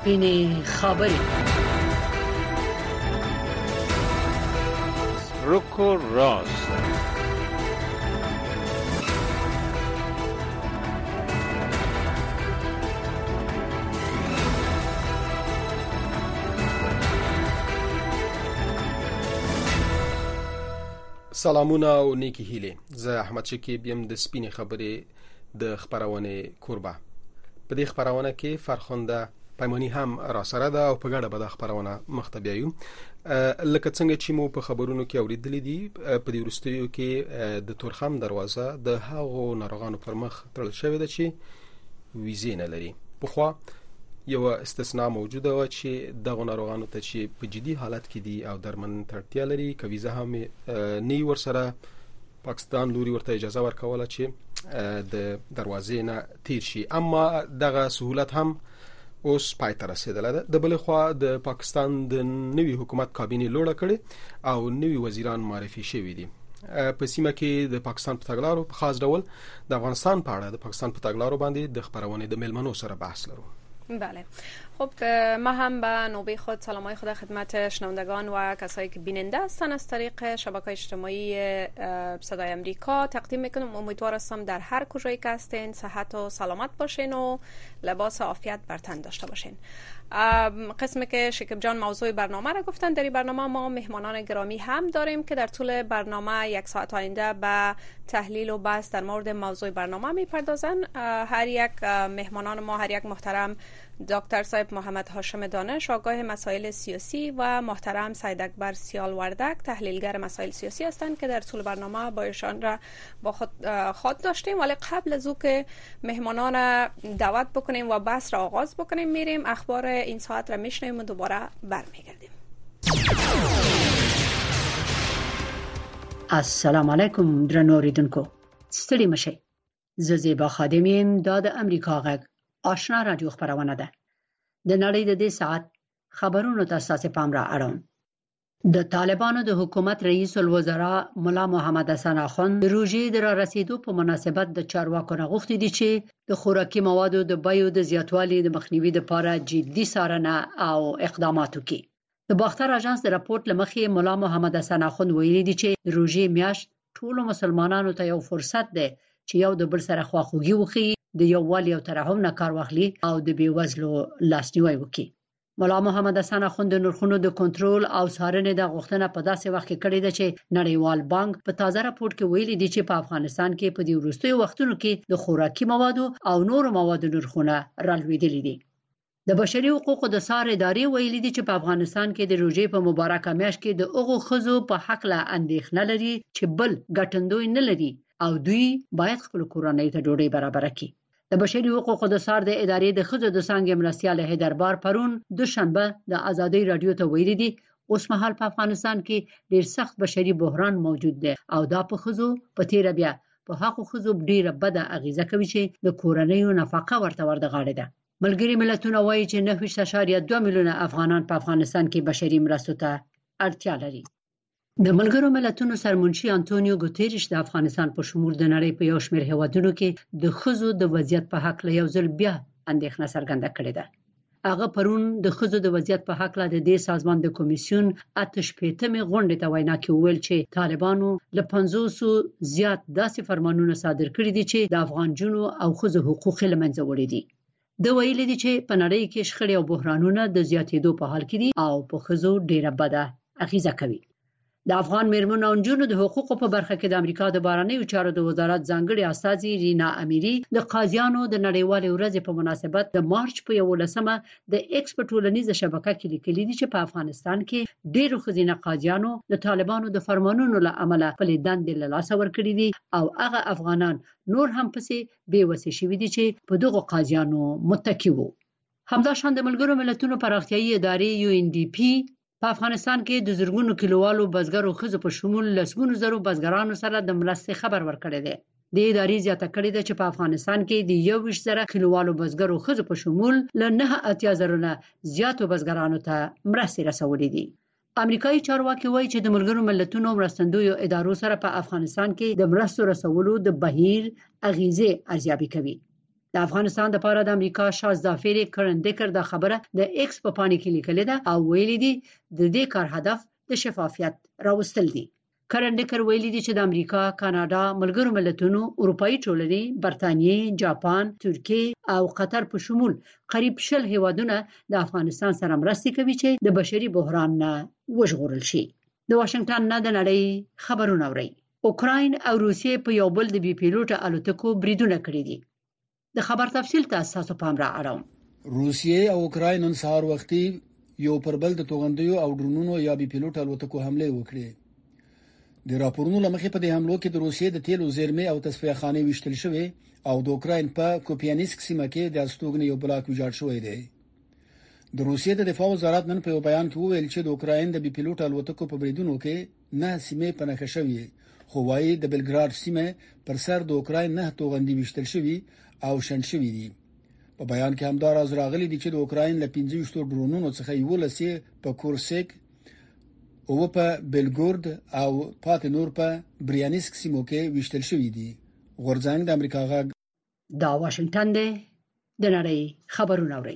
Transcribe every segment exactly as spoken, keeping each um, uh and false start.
سپینې خبرې. رکو راست. سلامونه او نیکی هیله. زه احمد شکیب یم د سپینې خبرې د خبرونه کوربه. په دې خبرونه کې فرخنده پیمانی هم را سره ده او په ګډه به د خبرونه مختبیایو. لکه څنګه چې مو په خبرونو کې اوریدلې دي، په دې وروستیو کې د تورخم دروازه د هغو ناروغانو پر مخ تړل شوې ده چې ویزې نه لري. پخوا یو استثناء موجوده و چې دغه ناروغانو ته چې په جدي حالت کې دي او درملنې ته اړتیا لري، که ویزه هم نه ورسره، پاکستان لوري ورته اجازه ورکوله چې د دروازې نه تیر شي. اما دغه سهولت هم اوس پای ته رسیدله ده. د بل خوا د پاکستان د نوي حکومت کابینه لوړه کړي او نوي وزیران معرفي شوي دي. په سیمه کې د پاکستان په تګلارو په خاص ډول د افغانستان په اړه د پاکستان په تګلارو باندې د خبرونه د ملمنو سره بحث لرو. بله، خب ما هم به نوبه خود سلامای خود خدمت شنوندگان و کسایی که بیننده هستند از طریق شبکه‌های اجتماعی صدای امریکا تقدیم میکنم. امیدوار هستم در هر کجایی که هستین صحت و سلامت باشین و لباس عافیت بر تن داشته باشین. قسمی که شکیب جان موضوع برنامه را گفتن، در این برنامه ما مهمانان گرامی هم داریم که در طول برنامه یک ساعت آینده به تحلیل و بحث در مورد موضوع برنامه میپردازن. هر یک مهمانان ما، هر یک محترم دکتر صاحب محمد هاشم دانش آگاه مسائل سیاسی و محترم سید اکبر سیال وردک تحلیلگر مسائل سیاسی هستند که در طول برنامه با ایشان را با خود خود داشتیم. ولی قبل از او که مهمانان دعوت بکنیم و بحث را آغاز بکنیم، میریم اخبار این ساعت را میشنویم و دوباره برمیگردیم. السلام علیکم درنو اوریدونکو، ستړي مشئ. زه زیبا خادم یم. دا د امریکا غږ آشنا رادیو خبرونه ده. د نړۍ د دې ساعت خبرونو ته تاسو پام را اړوم. د طالبانو د حکومت رئیس الوزرا مولا محمد حسن اخوند د روژې د را رسیدو په مناسبت د چارواکو نه غوښتي دي چې د خوراکي موادو د بیو د زیاتوالي د مخنیوي لپاره جدي څارنه او اقدامات وکړي. د باختر اژانس د راپورټ لمخې مولا محمد حسن اخوند ویلي دي چې د روژې میاشت ټولو مسلمانانو ته یو فرصت دی چې یو د بل سره خواخوږي وکړي، د یووالي او ترحم نه کار واخلي او د بیوزلو لاسنیوي وکړي. مولا محمد حسن اخوند د نرخونو د کنټرول او څارنې د غوښتنه په داسې وخت کې کړې ده چې نړیوال بانک په تازه راپورټ کې ویلي دی چې په افغانستان کې په دې وروستیو وختونو کې د خوراکي موادو او نورو موادو نرخونه رالوېدلي دي. د بشري حقوقو د څار ادارې ویلي دي چې په افغانستان کې د روژې په مبارکه میاشت کې د هغو ښځو په حق له اندېښنه لري چې بل ګټندوی نه لري او دوی باید خپل کورنۍ ته ډوډۍ برابر کړي. د بشري حقوقو د څار د ادارې د ښځو د څانګې مرستیال حیدربار پرون دوشنبه د ازادۍ رادیو ته ویلي دي اوس مهال په افغانستان کې ډېر سخت بشري بحران موجود دی او دا په ښځو په تیره بیا په هغو ښځو ډېره بده اغیزه کوي چې د کورنیو نفقه ورته ور د غاړې ده. ملګري ملتونه وایي چې نهه ویشت اعشاریه دوه میلیونه افغانان په افغانستان کې بشري مرستو ته اړتیا لري. د ملګرو ملتونو سرمنشي انټونیو ګوتيريش د افغانستان په شمول د نړۍ په یو شمېر هیوادونو کې د ښځو د وضعیت په حق له یو ځل بیا اندېښنه څرګنده کړې ده. هغه پرون د ښځو د وضعیت په حق له د دې سازمان د کمیسیون اته شپېتمې غونډې ته وینا کې وویل چې طالبانو له پنځوسو زیات داسې فرمانونه صادر کړي دي چې د افغان جنو او ښځو حقوق له منځه وړي دي. د ویلي دي چې په نړۍ کې شخړې او بحرانونه د زیاتېدو په حال کې دي او په ښځو ډېره بده اغیزه کوي. د افغان میرمنو او نجونو د حقوقو په برخه کې د امریکا د بهرنیو چارو د وزارت ځانګړي استاذي رینا امیری د قاضیانو د نړیوالې ورځې په مناسبت د مارچ په یولسمه د ایکس په ټولنیزه شبکه کې لیکلي دي چې په افغانستان کې ډېرو ښځینه قاضیانو د طالبانو د فرمانونو له امله خپلې دندې له لاسه ورکړي دي او هغه افغانان نور هم پسې بې وسې شوي دي چې په دغو قاضیانو متکی وو. همداشان د ملګرو ملتونو پراختیایي ادارې یو ان ډي پی په افغانستان کې د زرګونو کلیوالو بزګرو ښځو په شمول لسګونو زرو بزګرانو سره د مرستې خبر ورکړی دی. د ادارې زیاته کړې ده چې په افغانستان کې د یو ویشت زره کلیوالو بزګرو ښځو په شمول له نهه اتیا زرو نه زیاتو بزګرانو ته مرستې رسولې دي. امریکایي چارواکي وایي چې د ملګرو ملتونو مرستندویو ادارو سره په افغانستان کې د مرستو رسولو د بهیر اغیزې ارزیابي کوي. د افغانستان د لپاره د امریکا شاز ظافر کرندکر د خبره د ایکس په پاڼې کې لیکل ده او ویلي دي د دې کار هدف د شفافیت راوستل دي. کرندکر ویلي دي چې د امریکا، کاناډا، ملګرو ملتونو، اروپאי ټولنې، برتانیې، جاپان، ترکیه او قطر په شمول قریب شل هیوادونه د افغانستان سره مرستې کوي چې د بشري بحران نه وژغورل شي. د واشنگټن نه د نړۍ خبرونه اوري. اوکراین او روسیې په یو بل د بي پیلوټ الوتکو بریدونه کړي دي. د خبر تفصیل تاسو پام را اړوم. روسیې او اوکراین نن سهار وختي یو پر بل د توغندیو او ډرونونو یا بي پیلوټ الوتکو حمله وکړې. د راپورونو لمخې په دې حملو کې د روسیې د تیلو زیرمې او تصفیه خانې وشتل شوې او د اوکراین په کوپیانسک سیمه کې د استوګنې یو بلاک ویجاړ شوی دی. د روسیې د دفاع وزارت نن په یو بیان کې وویل چې د اوکراین د بي پیلوټ الوتکو په بریدونو کې نه سیمې په نښه شوې، خو وايي د بلګراد سیمه پر سر د اوکراین نه توغندي وشتل شوې او شن شوې دي. په بیان کې همدار از راغلي دي چې د اوکراین له پنځه ویشت ډرونونو څخه یو لسی په کورسک او په بلګورد او پات نور په بریانسک سیمو کې وشتل شوې دي. غورځنګ د امریکا غږ دا واشنگټن دی. د نړۍ خبرونه اوري.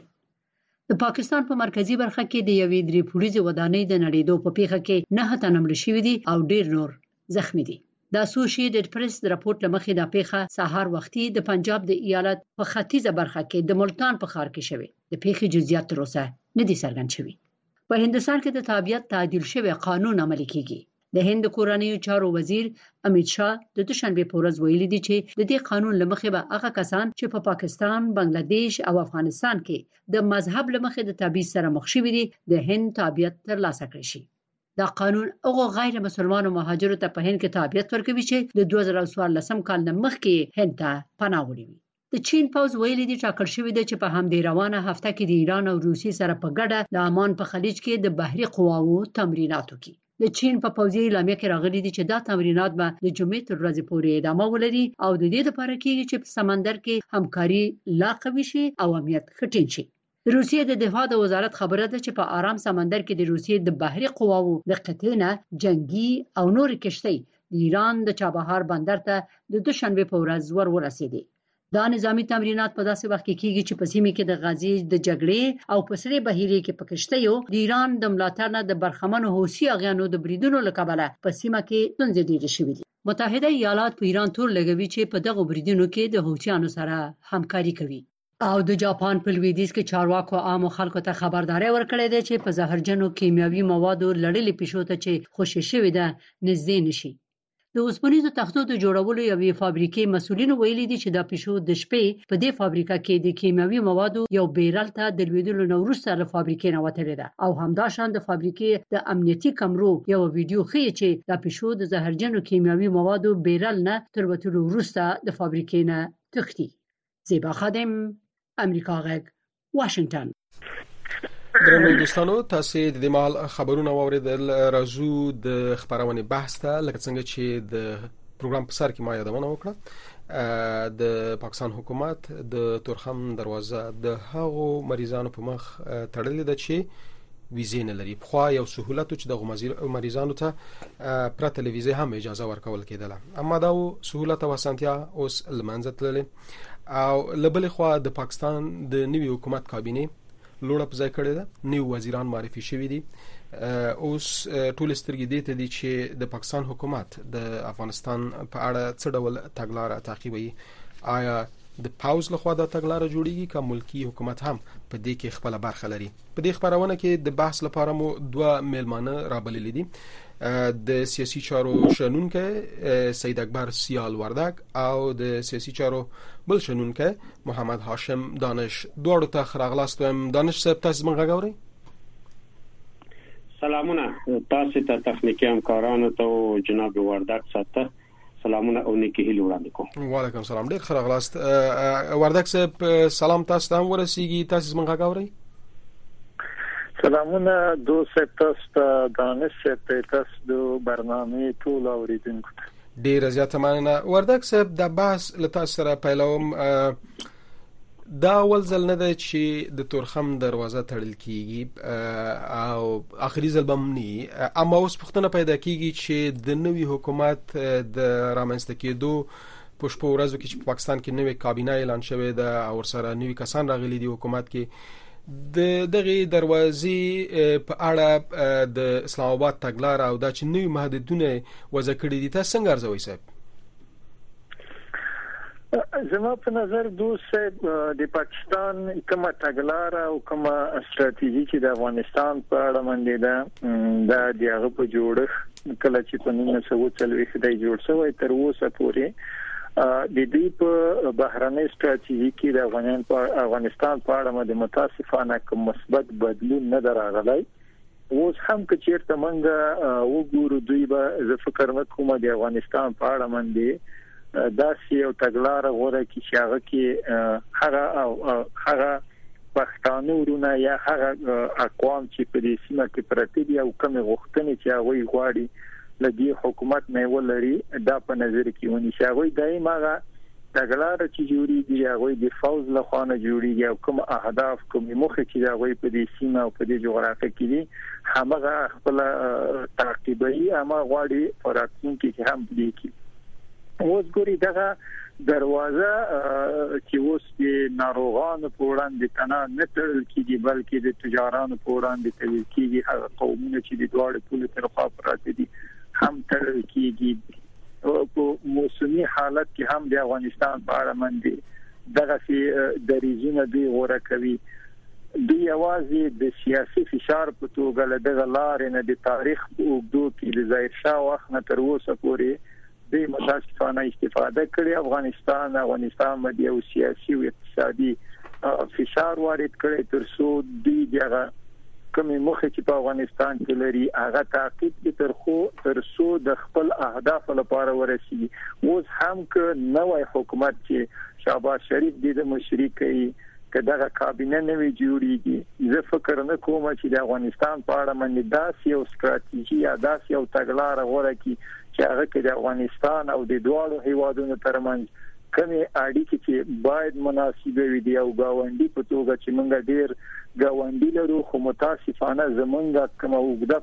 د پاکستان په مرکزی برخه کې د یوې درې پولیسو ودانۍ د نړیدو په پیښه کې نه تنه مړ شوي دي او ډیر نور زخمی دي. د اسوسییټډ پریس د راپورټ لمخې د پیښه سهار وختي د پنجاب د ایالت په ختیځه برخه کې د ملتان په ښار کې شوه. د پیښې جزئیات تر اوسه نه دي څرګند شوي. په هندستان کې د تابعیت تعدیل شوی قانون عملي کیږي. د هند کورنیو چارو وزیر امیت شاه د دوشنبه په ورځ ویلي دي چې د دې قانون لمخې به هغه کسان چې په پاکستان، بنگلاديش او افغانستان کې د مذهب لمخې د تبعیض سره مخ شوي دي د هند تابعیت ترلاسه کړي شي. دا قانون هغه غیر مسلمانو مهاجرو ته په هند کې تابعیت ورکوي چې د دوه زره څوارلسم کال نه مخکې هند ته پناه وړي وي. د چین پوز ویلي دي ټاکل شوی دی چې په همدې روانه هفته کې د ایران او روسیې سره په ګډه د عمان په خلیج کې د بحري قواوو تمرینات وکړي. د چین په پوځي اعلامیه کې راغلي دي چې دا تمرینات به د جمعې تر ورځې پورې ادامه ولري او د دې لپاره کېږي چې په سمندر کې همکاري لا قوي شي او امنیت ښه شي. روسیې د دفاع د وزارت خبره ده چې په آرام سمندر کې د روسیې د بحري قواوو د قطعې نه جنگي او نور کشتۍ د ایران د چابهار بندر ته د دوشنبه په ورځ ور ورسېدي. دا نظامی تمرینات په داسې وخت کې کیږي چې په سیمه کې د غازی د جګړې او په سری بهیره کې په کشتیو د ایران د ملاتړ نه د برخمنو حوثي اغیانو د بریدونو لکبله په سیمه کې ستونزې ډېرې شوې دي. متحده ایالات په ایران تور لګوي چې په دغه بریدونو کې د حوثیانو سره همکاري کوي. او د جاپان په لویدیځ کې چارواکو عام خلکو ته خبرداري ورکړې ده چې په زهرجنو کیمیاوي موادو لړلې پېښو ته چې خوشی شوی ده نږدې نشي. د اوسپنیزو تختو د جوړولو یوې فابریکې مسؤلینو ویلي دي چې دا پېښو د شپې په دې فابریکه کې د کیمیاوي موادو یو بیرل ته د لویدلو نو وروسته له فابریکې نه وتلې ده او همداشان د فابریکې د امنیتي کمرو یو ویډیو ښيي چې دا پېښو د زهرجنو کیمیاوي موادو بیرل نه تر وتلو وروسته د فابریکې نه تښتي. زیبا خادم، امریکا غږ، واشنگټن. درنو دوستانو، تاسو د مال خبرونه واوریدل. راځو د خبرونه بحث ته، لکه څنګه چې د پروګرام په سر کې ما یادونه وکړه. د پاکستان حکومت د تورخم دروازه د هغو مریضانو په مخ تړلې ده چې ویزې نه لري. خو یو سہولت چې د مریضانو ته پر تلویزیون هم اجازه ورکول کېدله، اما دا سہولت او اسانتیا اوس لمنځه تللې او لبل خو د پاکستان د نوي حکومت کابینه لوړه په ځای کړې ده. نیو وزیران معرفي شوي دي. اوس ټول سترګې دي ته دي چې د پاکستان حکومت د افغانستان په اړه څه ډول تګلارې تعقیبوي. آیا د پاوز لخوا د تګلارې جوړیږي که ملکی حکومت هم په دې کې خپل برخه لري؟ په دې خبرونه کې د بحث لپاره مو دوه میلمانه رابللي دي. د سیاسي چارو شنونکو سید اکبر سیال وردک او د سیاسي چارو بل شنونکو محمد هاشم دانش. دوړو ته خراغلاست. دانش صاحب، تاسو مونږ غواړئ؟ سلامونه تاسو ته، تخنیکی همکارانو ته او جناب وردک ساته سلامونه او نیکی هیله وړاندې کوم. وعلیکم سلام، ډیر خراغلاست. وردک صاحب سلام تاسو ته هم ورسیږي. تاسو مونږ غواړئ؟ سلامونه دوست تاسو دانش تاسو د برنامه ټول اوریدونکو ته ډیر زیاته مننه. وردک صاحب، د بحث لته سره پیلوم. دا اول ځل نه دی چې د تورخم دروازه تړل کیږي او اخري ځل به نه، اما اوس پوښتنه پیدا کیږي چې د نوي حکومت د رامنځته کېدو په شپږ ورځو کې چې په پاکستان کې نوې کابینه اعلان شوې ده او سره نوې کسان راغلي دي حکومت کې د دغه دروازې په اړه د اسلام آباد تګلارې او د چنوي محدودونه وضع کړې دي تاسو څنګه ارزوي صاحب؟ زما په نظر دوست د پاکستان کومه تګلارې او کومه ستراتیژي چې د افغانستان په اړه باندې ده دا دغه په جوړښت کله چې په نولس سوه څلوېښت کې جوړ شوی تر اوسه پورې د دې په بهرنۍ ستراتیژي کې د افغانستان په اړه د متاسفانه کوم مثبت بدلون نه راغلی. اوس هم که چیرته موږ وګورو دوی به زه فکر وکوم د افغانستان په اړه باندې داسې یو تګلارې غوړه کې چې هغه کې هغه او هغه پښتانه ورونه یا هغه اقوام چې په دې سیمه کې پراته دي او کوم غوښتنې چې هغه غواړي لدی حکومت نه ولري دا په نظر کې ونی شاوي دایمه تګلارې چې جوړیږي هغه د فوز له خانه جوړیږي او کوم اهداف کوم مخه چې هغه په دې سیمه او په دې جغرافیه کې دي هغه خپل تعقیبي اما غواړي فراتون کې هم دي کې اوس ګوري دغه دروازه چې اوس د ناروغانو په وړاندې تنه نه تړل کیږي بلکې د تجارانو په وړاندې تړل کیږي هغه قومونه چې د دوه پولو تر خوا پراته دي هم تړل کیږي په موسمي حالت کې هم د افغانستان په اړه باندې دغه سي د ریزونه دی غوړه کوي دوی اوازې د سیاسي فشار په توګه له دغه لارې نه د تاریخ په اوږدو کې د ظاهر شاه وخت نه تر اوسه پورې د متاسفانه استفاده کړې افغانستان افغانستان باندې او سیاسي او اقتصادي فشار وارد کړي تر څو دوی دغه کومې مخه چې په افغانستان کې لري هغه تعقیب کې تر خو تر څو د خپل اهداف لپاره ورسیږي. اوس هم که نوې حکومت چې شهباز شریف د مشري کوي کداغه کابینه نوې جوړیږي زه فکر نه کوم چې د افغانستان په اړه باندې داسې یو ستراتیژي یا داسې یو تګلارې غوړه کی چې هغه کې د افغانستان او د دوه هیوادونو ترمنځ کومې اړیکې چې باید مناسبه وي دی او گاونډي په توګه چې موږ ډیر گاونډي لرو خو متاسفانه زمونږ کوم وګړه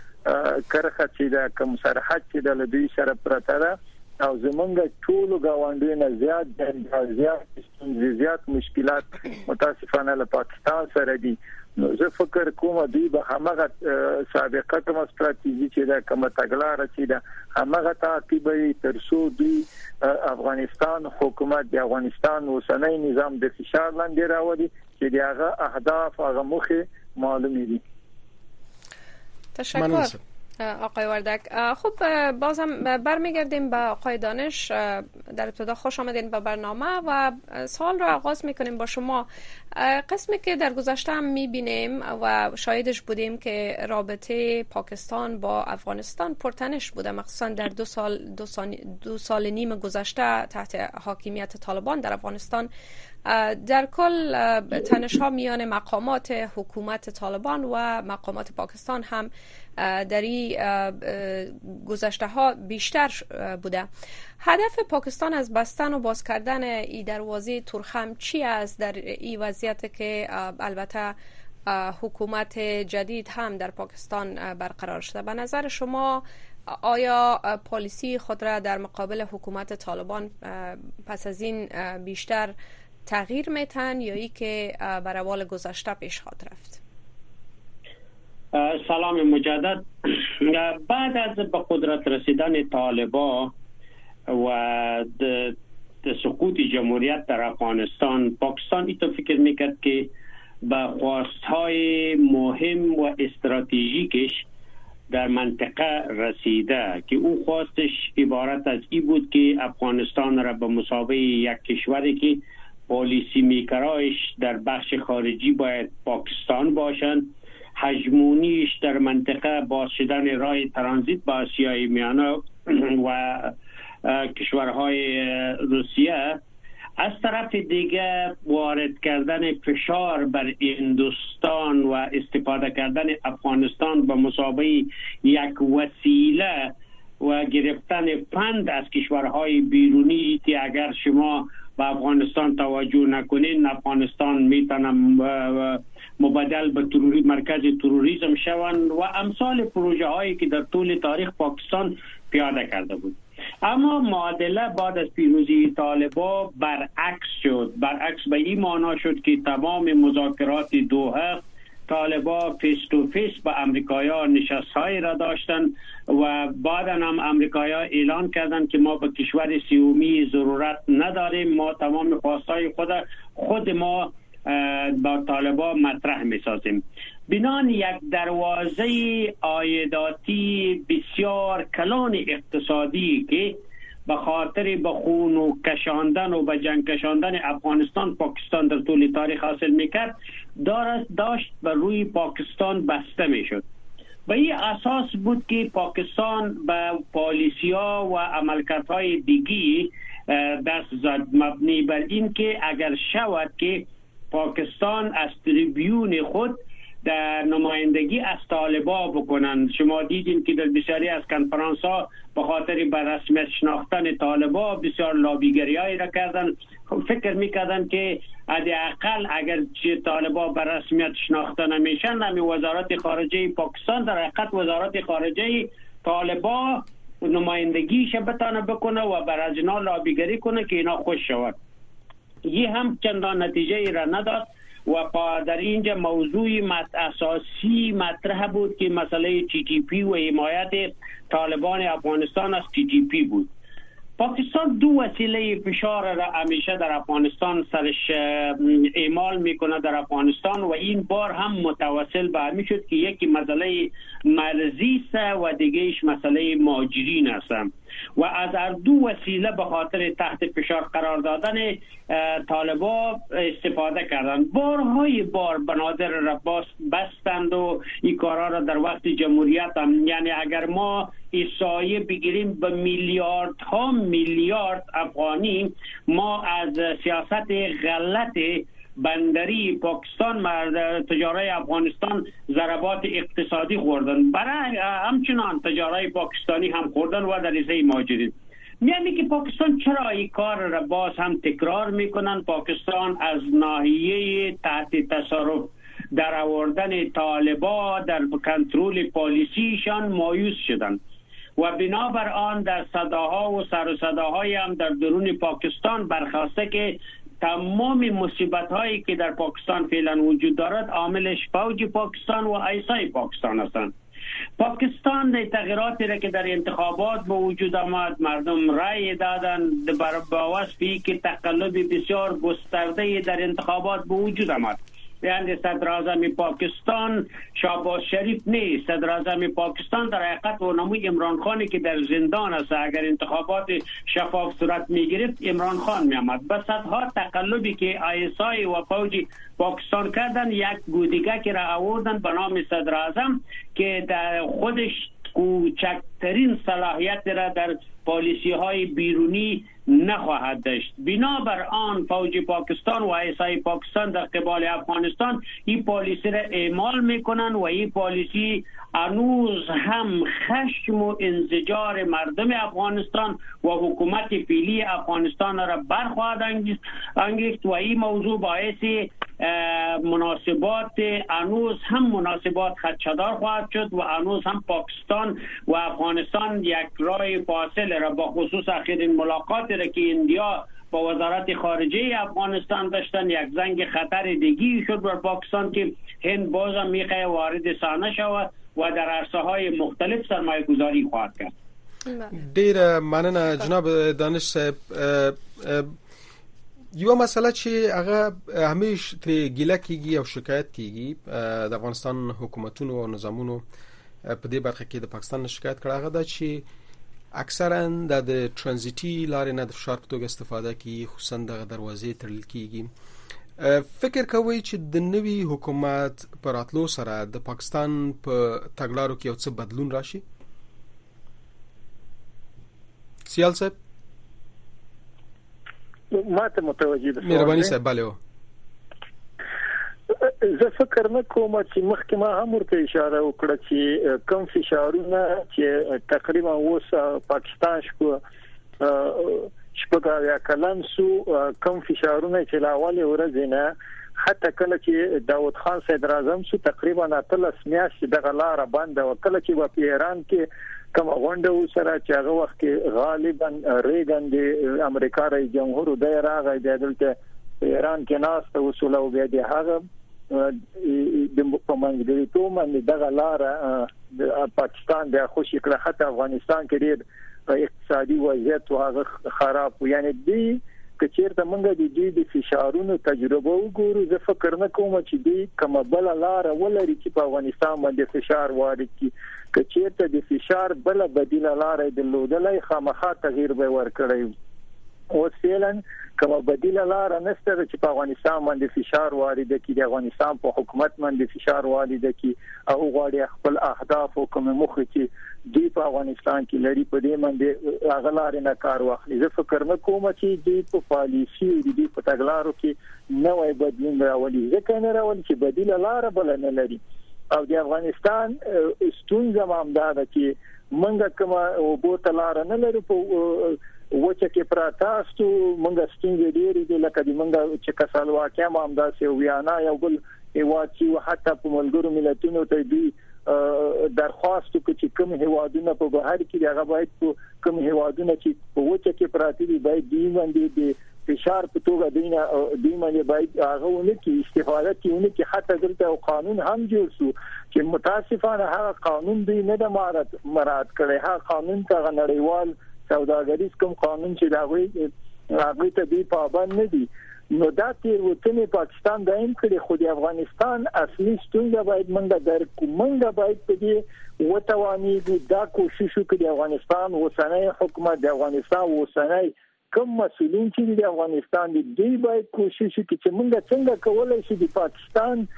کرخه چې د کوم سرحد چې د لدی سره پرته ده او زمونږ ټول گاونډي نه زیات د زیات زیات مشکلات متاسفانه له پاکستان سره دي. نو زه فکر کوم دوی به هغه سابقه کوم ستراتیژي چې دا کوم تګلارې چې دا هغه تعقیبوي تر څو دوی افغانستان حکومت د افغانستان اوسنۍ نظام د فشار لاندې راوړي چې دغه اهداف هغه مخه معلوم دي. تشکر آقای وردک. خب بازم برمیگردیم به آقای دانش. در ابتدا خوش آمدین به برنامه و سوال را آغاز میکنیم با شما. قسمی که در گذشته هم میبینیم و شاهدش بودیم که رابطه پاکستان با افغانستان پرتنش بوده، مخصوصا در دو سال دو سال, دو سال نیم گذشته تحت حاکمیت طالبان در افغانستان. در کل تنش ها میان مقامات حکومت طالبان و مقامات پاکستان هم در این گذشته ها بیشتر بوده. هدف پاکستان از بستن و باز کردن این دروازه ترخم چی است در این وضعیت که البته حکومت جدید هم در پاکستان برقرار شده؟ به نظر شما آیا پالیسی خود را در مقابل حکومت طالبان پس از این بیشتر تغییر میتن یا ای که بر روال گذشته پیش خواهد رفت؟ سلام مجدد. بعد از به قدرت رسیدن طالبان و د سقوط جمهوریت در افغانستان، پاکستان ایتو فکر میکرد که به خواستهای مهم و استراتژیکش در منطقه رسیده که او خواستش عبارت از این بود که افغانستان را به مثابه یک کشوری که پالیسی میکرایش در بخش خارجی باید پاکستان باشند، هژمونیش در منطقه باز شدن راه ترانزیت با آسیای میانه و کشورهای روسیه، از طرف دیگه وارد کردن فشار بر هندوستان و استفاده کردن افغانستان به مثابه یک وسیله و گرفتن فند از کشورهای بیرونی که اگر شما به افغانستان توجه نکنین افغانستان میتونه مبادل به تروری مرکز تروریسم شوند و امثال پروژه هایی که در طول تاریخ پاکستان پیاده کرده بود. اما معادله بعد از پیروزی طالبان برعکس شد. برعکس به این معنا شد که تمام مذاکرات دوحه طالبان فیس تو فیس با امریکایی‌ها نشست‌های را داشتن و بعدا هم امریکایی‌ها اعلان کردند که ما به کشور سومی ضرورت نداریم، ما تمام خواستهای خود خود ما با طالبان مطرح می‌سازیم. بنان یک دروازه عایداتی بسیار کلان اقتصادی که به خاطر به خون و کشاندن و به جنگ کشاندن افغانستان پاکستان در طول تاریخ حاصل میکرد داشت داشت به روی پاکستان بسته میشد. به این اساس بود که پاکستان به پالیسی ها و عملکردهای دیگی دست زد، مبنی بر این که اگر شود که پاکستان از تریبیون خود در نمایندگی از طالبان بکنند. شما دیدین که در بسیاری از کنفرانس ها به خاطر به رسمیت شناختن طالبان بسیار لابیگری هایی را کردن. فکر میکردن که حداقل اگر چه طالبان به رسمیت شناخته نمیشن، همین وزارت خارجه پاکستان در حقیقت وزارت خارجه طالبان نمایندگیش بتانه بکنه و بر از اینا لابیگری کنه که اینا خوش شود. یه هم چندان نتیجه ای را نداد و در اینجا موضوع مت اساسی مطرح بود که مسئله تی تی پی و حمایت طالبان افغانستان از تی تی پی بود. پاکستان دو وسیله فشار را همیشه در افغانستان سرش اعمال میکنه در افغانستان و این بار هم متوسل به همین شد که یکی مسئله مرزی است و دیگهش مسئله مهاجرین است و از هر دو وسیله به خاطر تحت فشار قرار دادن طالبان استفاده کردند. بارهای بار بنادر را بستند و این کارا را در وقت جمهوریت هم، یعنی اگر ما احصایه بگیریم به میلیارد ها میلیارد افغانی ما از سیاست غلط بندری پاکستان مرد تجاره افغانستان ضربات اقتصادی خوردن، برای همچنان تجاره پاکستانی هم خوردن و در ریزه مهاجرین. یعنی که پاکستان چرا این کار را باز هم تکرار میکنن؟ پاکستان از ناحیه تحت تصرف در آوردن طالبان در کنترل پالیسیشان مایوس شدن و بنابر آن در صداها و سر و صداهای هم در درون پاکستان برخاسته که تمام مصیبت هایی که در پاکستان فعلا وجود دارد عاملش فوج پاکستان و ایسای پاکستان هستند. پاکستان در تغییراتی را که در انتخابات به وجود آمد، مردم رأی دادند بر واسطه که تقلب بسیار گسترده در انتخابات به وجود آمد. یعنی صدر اعظم پاکستان شهباز شریف نیست، صدر اعظم پاکستان در حقیقت اونموی عمران خانی که در زندان است. اگر انتخابات شفاف صورت میگرفت عمران خان میامد. به صدها تقلبی که ایسای و فوج پاکستان کردن، یک گودیگه که را آوردن به نام صدر اعظم که در خودش کوچکترین صلاحیت را در پالیسی های بیرونی نخواهد داشت. بنابر آن فوج پاکستان و ایسای پاکستان در قبال افغانستان این پالیسی را اعمال میکنن و این پالیسی هنوز هم خشم و انزجار مردم افغانستان و حکومت فعلی افغانستان را برخواهد انگیخت و این موضوع باعث مناسبات هنوز هم مناسبات خدشه‌دار خواهد شد و هنوز هم پاکستان و افغانستان یک راه فاصله را با خصوص اخیرین ملاقات را که اندیا با وزارت خارجه افغانستان داشتن یک زنگ خطر دیگی شد بر پاکستان که هند بازم میخواه وارد صحنه شود و در عرصه های مختلف سرمایه گذاری خواهد کرد. ډیر مننه جناب دانش صاحب. یو مسله چې هغه همیش تر ګیله کیږي او شکایت کیږي د افغانستان حکومتونو او نظامونو په دې برخه کې د پاکستان شکایت کړه، هغه دا چې اکثرا د ترانزیتي لارې نه د فشار په توګه استفاده کیږي، خصوصا د دروازې تړل کیږي. فکر کوي چې د نوي حکومت پر راتلو سره د پاکستان په تګلارو کې یو څه بدلون راشي؟ سیال صاحب ما ته متوجه ده. مهرباني صاحب. بله زه فکر نه کوم چې مخکې ما هم ورته اشاره وکړه چې کم فشارونه چې تقریبا اوس پاکستان شکو شپږ یا کلن سو کم فشارونه چې لاول ورځ نه حتی کله چې داود خان صدر اعظم سو تقریبا اتلس میاشتې د غلاره بند او کله چې په ایران کې کوم غونډه سره چې هغه وخت کې غالبا ریګن د امریکا رئیس جمهور د راغی د دلته ایران کې ناس ته وصول او بیا د هغه د پمنګری ته باندې دغه لار د پاکستان د خوشی کړه حتی افغانستان کې ډېر اقتصادي وضعیت هغه خراب یعنی دی کچیرته موږ د دې د فشارونو تجربه وګورو زه فکر نه کوم چې دې کومه بل لار ولري چې په افغانستان باندې فشار وارد کړي کچیرته د فشار بل بدیل لار درلودلای خامخا تغییر به ورکړي او فعلاً کومه بدیل لار نشته چې په افغانستان باندې فشار وارد کړي د افغانستان په حکومت باندې فشار وارد کړي او غواړي خپل اهداف او کومه مخ چې دی په افغانستان کې لري په دې باندې اغلار نه کار واخلي زه فکر نه کوم چې دی په پالیسي او دی په تګلارو کې نوې بدلون راولي ځکه نه راولي چې بدیل لار بل نه لري او د افغانستان ستونزه مامدا ده چې منګه کومه او بوت لار نه لري په وچه کې پراتاستو منګه ستونزې ډېرې دي لکه د منګه چې کسال واقعا مامدا سي ویانا یو بل ایواچی حتی په ملګرو ملتونو ته دی درخواست چې کوم هوادونه په بهر کې هغه باید کوم هوادونه چې په وچه کې پراتی دي باید دی باندې د فشار په توګه دینه دی باندې باید هغه ونه کې استفاده کوي چې حتی دلته قانون هم جوړ شو چې متاسفانه هغه قانون دی نه د مارات مراد کړي هغه قانون ته نړیوال سوداګریز کوم قانون چې دا وایي هغه ته دی پابند نه دي نو دا تیروتنې پاکستان دایم کړي خو د افغانستان اصلي ستونزه باید منګه درکو منګه باید په دې وتواني دا کوشش وکړي د افغانستان اوسنۍ حکومت د افغانستان اوسنۍ کوم مسؤلین چې د افغانستان دی باید کوشش وکړي چې منګه څنګه کولای شي د پاکستان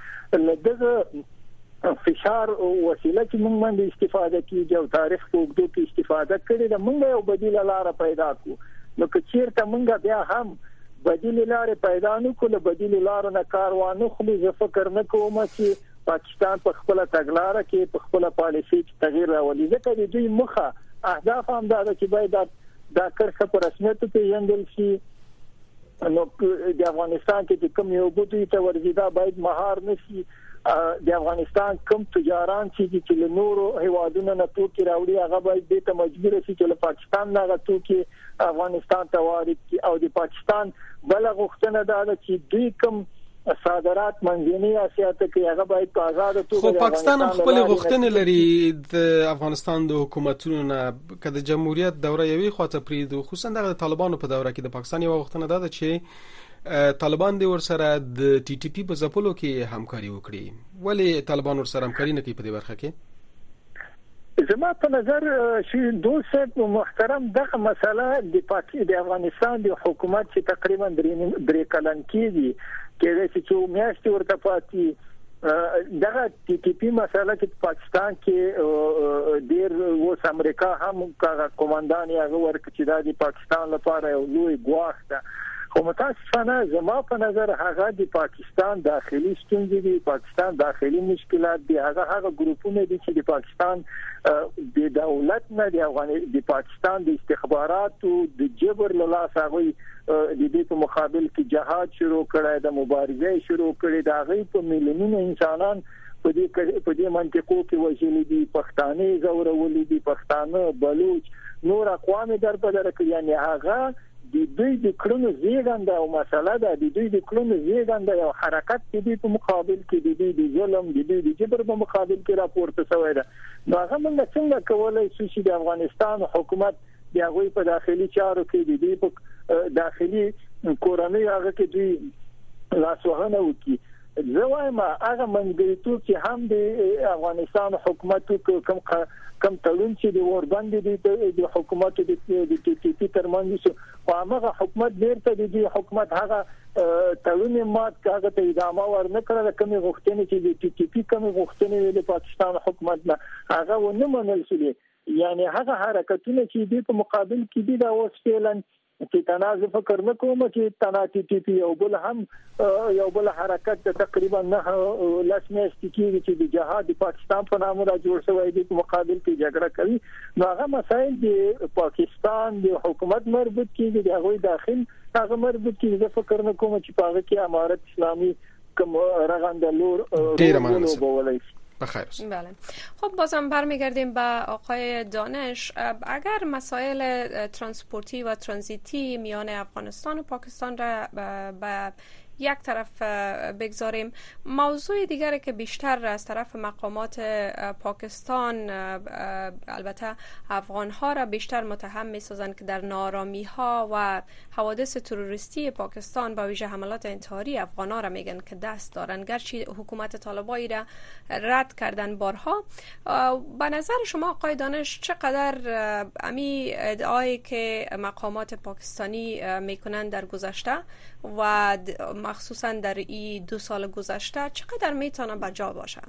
لږه فشار او وسیله چې موږ باندې استفاده کیږي او تاریخ په اوږدو کې استفاده کړي دا موږ یو بدیل لار پیدا کړو نو که چیرته موږ بیا هم بدیل لارې پیدا نه کول بدیل لارو نه کاروانو خو زه فکر نه کوم چې پاکستان په خپل تګلارې کې په خپل پالیسي کې تغییر راولي ځکه د دوی مخه اهداف هم دا چې باید دا کرښه په رسمیت پیژندل شي نو د افغانستان کې کوم یو بوتي ته ورزيدا باید مهار نشي د افغانستان کوم تجاران چې د نورو هوادونو نه توکي راوړي هغه باید د ته مجبور شي چې له پاکستان نه توکي افغانستان ته وارد کړي او د پاکستان بل غوښتنه ده چې دوی کوم صادرات منځنی اسیا ته کې هغه باید په آزاد توګه خو پاکستان خپل غوښتنې لري د افغانستان د حکومتونو نه کله جمهوریت دوره یوي خاطر پرید خصوصا د طالبانو په دوره کې د پاکستان یو غوښتنه ده چې طالبان د ورسره د ټي ټي پی په ځپلو کې همکاري وکړي ولی طالبان ورسره همکاري نه کوي په دې برخه کې زما په نظر چې دوست محترم دغه مسله د پاکستان د افغانستان د حکومت چې تقریبا درې کلن کېږي کېږي چې میاشتې ورته پاتې دغه ټي ټي پی مسله چې پاکستان کې ډېر اوس امریکا هم قومندان یې ورک چې د پاکستان لپاره یو لوی ګواښ ده خو متاسفانه زما په نظر هغه د پاکستان داخلي ستونزې دي پاکستان داخلي مشکلات دي هغه هغه ګروپونه دي چې د پاکستان د دولت نه د افغانستان د پاکستان د استخباراتو د جبر له لاسه هغه د دې په مقابل کې جهاد شروع کړی د مبارزه شروع کړی د هغه په میلیونونو انسانان په دې په دې منطقو کې وژلي دي پښتانه زورولي دي پښتانه بلوچ نور اقوام در په در کې یعنی هغه د دوی د کړنو زیږنده او مسله ده د دوی د کړنو زیږنده یو حرکت کې دی په مقابل کې د دوی د ظلم د دوی د جبر په مقابل کې راپورته شوی ده نو هغه موږ څنګه کولای شو چې د افغانستان حکومت د هغوی په داخلي چارو کې د دوی په داخلي کورنۍ هغه کې دوی لاسوهنه وکړي زه وایم هغه منګریتوب چې هم د افغانستان حکومت کوم کم تړون چې د ورباندې د حکومت د ټي ټي پی ترمنځ شو او هغه حکومت بیرته د حکومت هغه تړون مات هغه ته ادامه ورنکړه کوم غوښتنې چې د ټي ټي پی کوم غوښتنې د پاکستان حکومت نه هغه ونه منل شي یعنی هغه حرکتونه چې د په مقابل کې دي دا اوس فعلا چې تنازع فکر نه کوم چې تناتی ټي پی یو بل هم یو بل حرکت تقریبا نه لاسمه استکیږي چې د جهاد د پاکستان په نامه را جوړ شوی دی په مقابل کې جګړه کوي نو هغه مسائل د پاکستان د حکومت مربوط کیږي د هغوی داخل هغه مربوط کیږي زه فکر نه کوم چې په هغه کې امارت اسلامي کوم رغنده لور ډیره مننه بخیر. بله. خب بازم برمیگردیم به آقای دانش. اگر مسائل ترانسپورتی و ترانزیتی میان افغانستان و پاکستان را به یک طرف بگذاریم، موضوع دیگری که بیشتر از طرف مقامات پاکستان البته افغان ها را بیشتر متهم می سازند که در نارامی ها و حوادث تروریستی پاکستان با ویژه حملات انتحاری افغان ها را میگن که دست دارن، گرچه حکومت طالبانی را رد کردن بارها. به نظر شما آقای دانش چقدر امی ادعایی که مقامات پاکستانی میکنن در گذشته و مخصوصا در این دو سال گذشته چقدر میتونه بجا باشه؟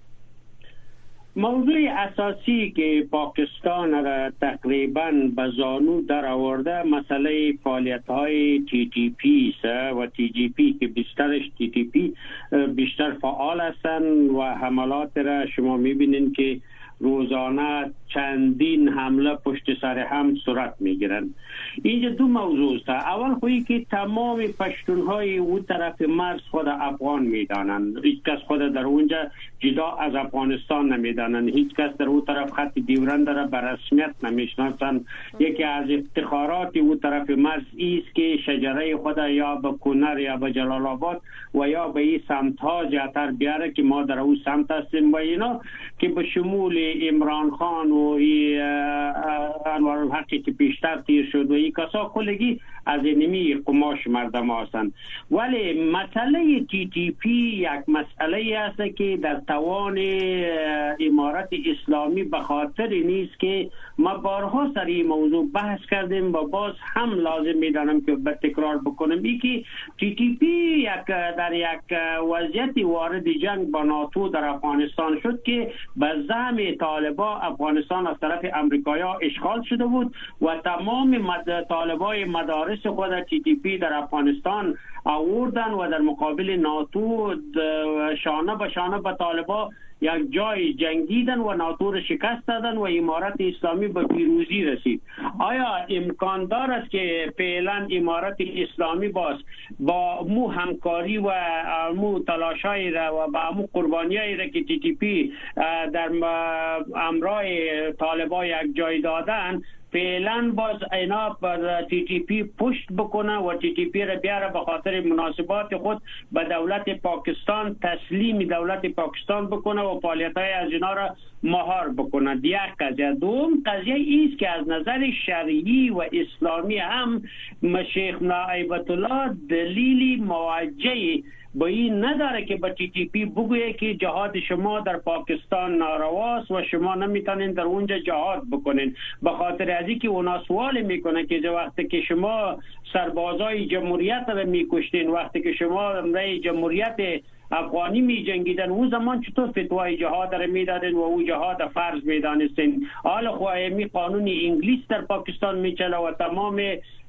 موضوع اساسی که پاکستان را تقریبا به زانو در آورده مسئله فعالیت های تی تی پی و تی جی پی که بیشترش تی تی پی بیشتر فعال هستند و حملات را شما میبینید که روزانه چندین حمله پشت سر هم صورت میگیرند. اینجا دو موضوع است. اول خویی که تمام پشتونهای اون طرف مرز خود افغان میدانند، هیچ کس خود در اونجا جدا از افغانستان نمیدانند، هیچ کس در اون طرف خط دیورند را به رسمیت نمیشناسند. یکی از افتخارات اون طرف مرز است که شجره خود یا به کنر یا به جلال آباد و یا به این سمت ها جاتر بیاره که ما در اون سمت هستیم و اینا که به شمول عمران خان و انوار الحقی که پیشتر تیر شد و این کسا کلگی از اینمی قماش مردم هستند. ولی مسئله تی تی پی یک مسئله است که در توان امارت اسلامی به خاطر نیست که ما بارها سر این موضوع بحث کردیم و باز هم لازم میدانم که به تکرار بکنم ای که تی تی پی یک در یک وضعیت وارد جنگ با ناتو در افغانستان شد که به زعم طالبا افغانستان از طرف امریکایا اشغال شده بود و تمام مد... طالبای مدارس خود تی تی پی در افغانستان آوردن و در مقابل ناتو شانه به شانه به طالبا یک جای جنگیدن و ناتو را شکست دادن و امارت اسلامی به پیروزی رسید. آیا امکان دارد که فعلا امارت اسلامی باز با مو همکاری و مو تلاشای را و با مو قربانیایی را که تی تی پی در امرای طالبا یک جای دادن فعلا باز اینا بر تی تی پی پشت بکنه و تی تی پی را بیاره به خاطر مناسبات خود به دولت پاکستان تسلیم دولت پاکستان بکنه و فعالیت‌های از اینا را مهار بکنه؟ یک قضیه. دوم قضیه ایست که از نظر شرعی و اسلامی هم شیخ نایبت الله دلیلی موجه با این نداره که با تی تی پی بگویه که جهاد شما در پاکستان نارواست و شما نمیتونین در اونجا جهاد بکنین، به خاطر از اینکه اونا سوال میکنه که وقتی که شما سربازای جمهوریت رو میکشتین، وقتی که شما امرای جمهوریت افغانی می جنگیدن، اون زمان چطور فتوای جهاد را میدادن و او جهاد فرض میدانستین؟ حالا خواهی قانون انگلیس در پاکستان میچله و تمام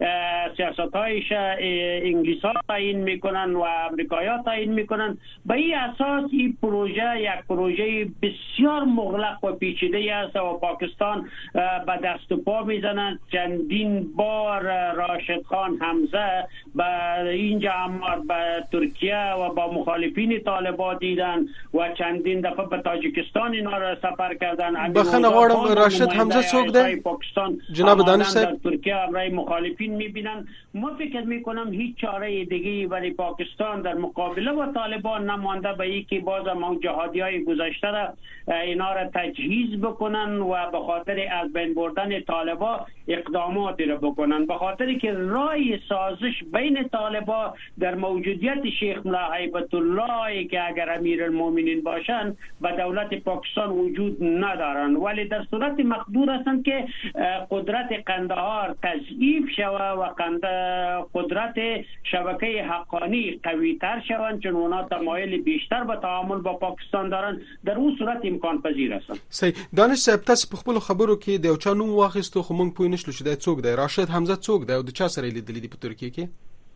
سیاست هایش انگلیس ها تعیین میکنن و امریکایی ها تعیین میکنن. به این اساس این پروژه یک پروژه بسیار مغلق و پیچیده است و پاکستان به دست و پا میزنند. چندین بار راشد خان حمزه به اینجا امار به ترکیه و با مخالفین طالبان دیدن و چندین دفعه به تاجیکستان اینا را سفر کردن. بخنه غواړم راشد حمزه څوک دی؟ جناب دانش صاحب ترکیه برای مخالفین میبینن. ما فکر میکنم هیچ چاره دیگه برای پاکستان در مقابله با طالبان نمانده به این که باز هم جهادی های گذشته را اینا را تجهیز بکنن و به خاطر از بین بردن طالبان اقداماتی را بکنن، به خاطر که رای سازش بین طالبان در موجودیت شیخ ملا هیبت الله که اگر امیرالمومنین باشند به دولت پاکستان وجود ندارند، ولی در صورت مقدور هستند که قدرت قندهار تضعیف شود و قدرت شبکه حقانی قوی تر شوند، چون اونا تمایل بیشتر به تعامل با پاکستان دارند. در اون صورت امکان پذیر هستند. صحیح. دانش صاحب تاسو په خپل خبرو کې د چا نوم واخیستو خو مونږ پوه نشو چې دا څوک دی؟ راشد حمزه څوک دی او د چا سره لیدلی دی په ترکیه کې؟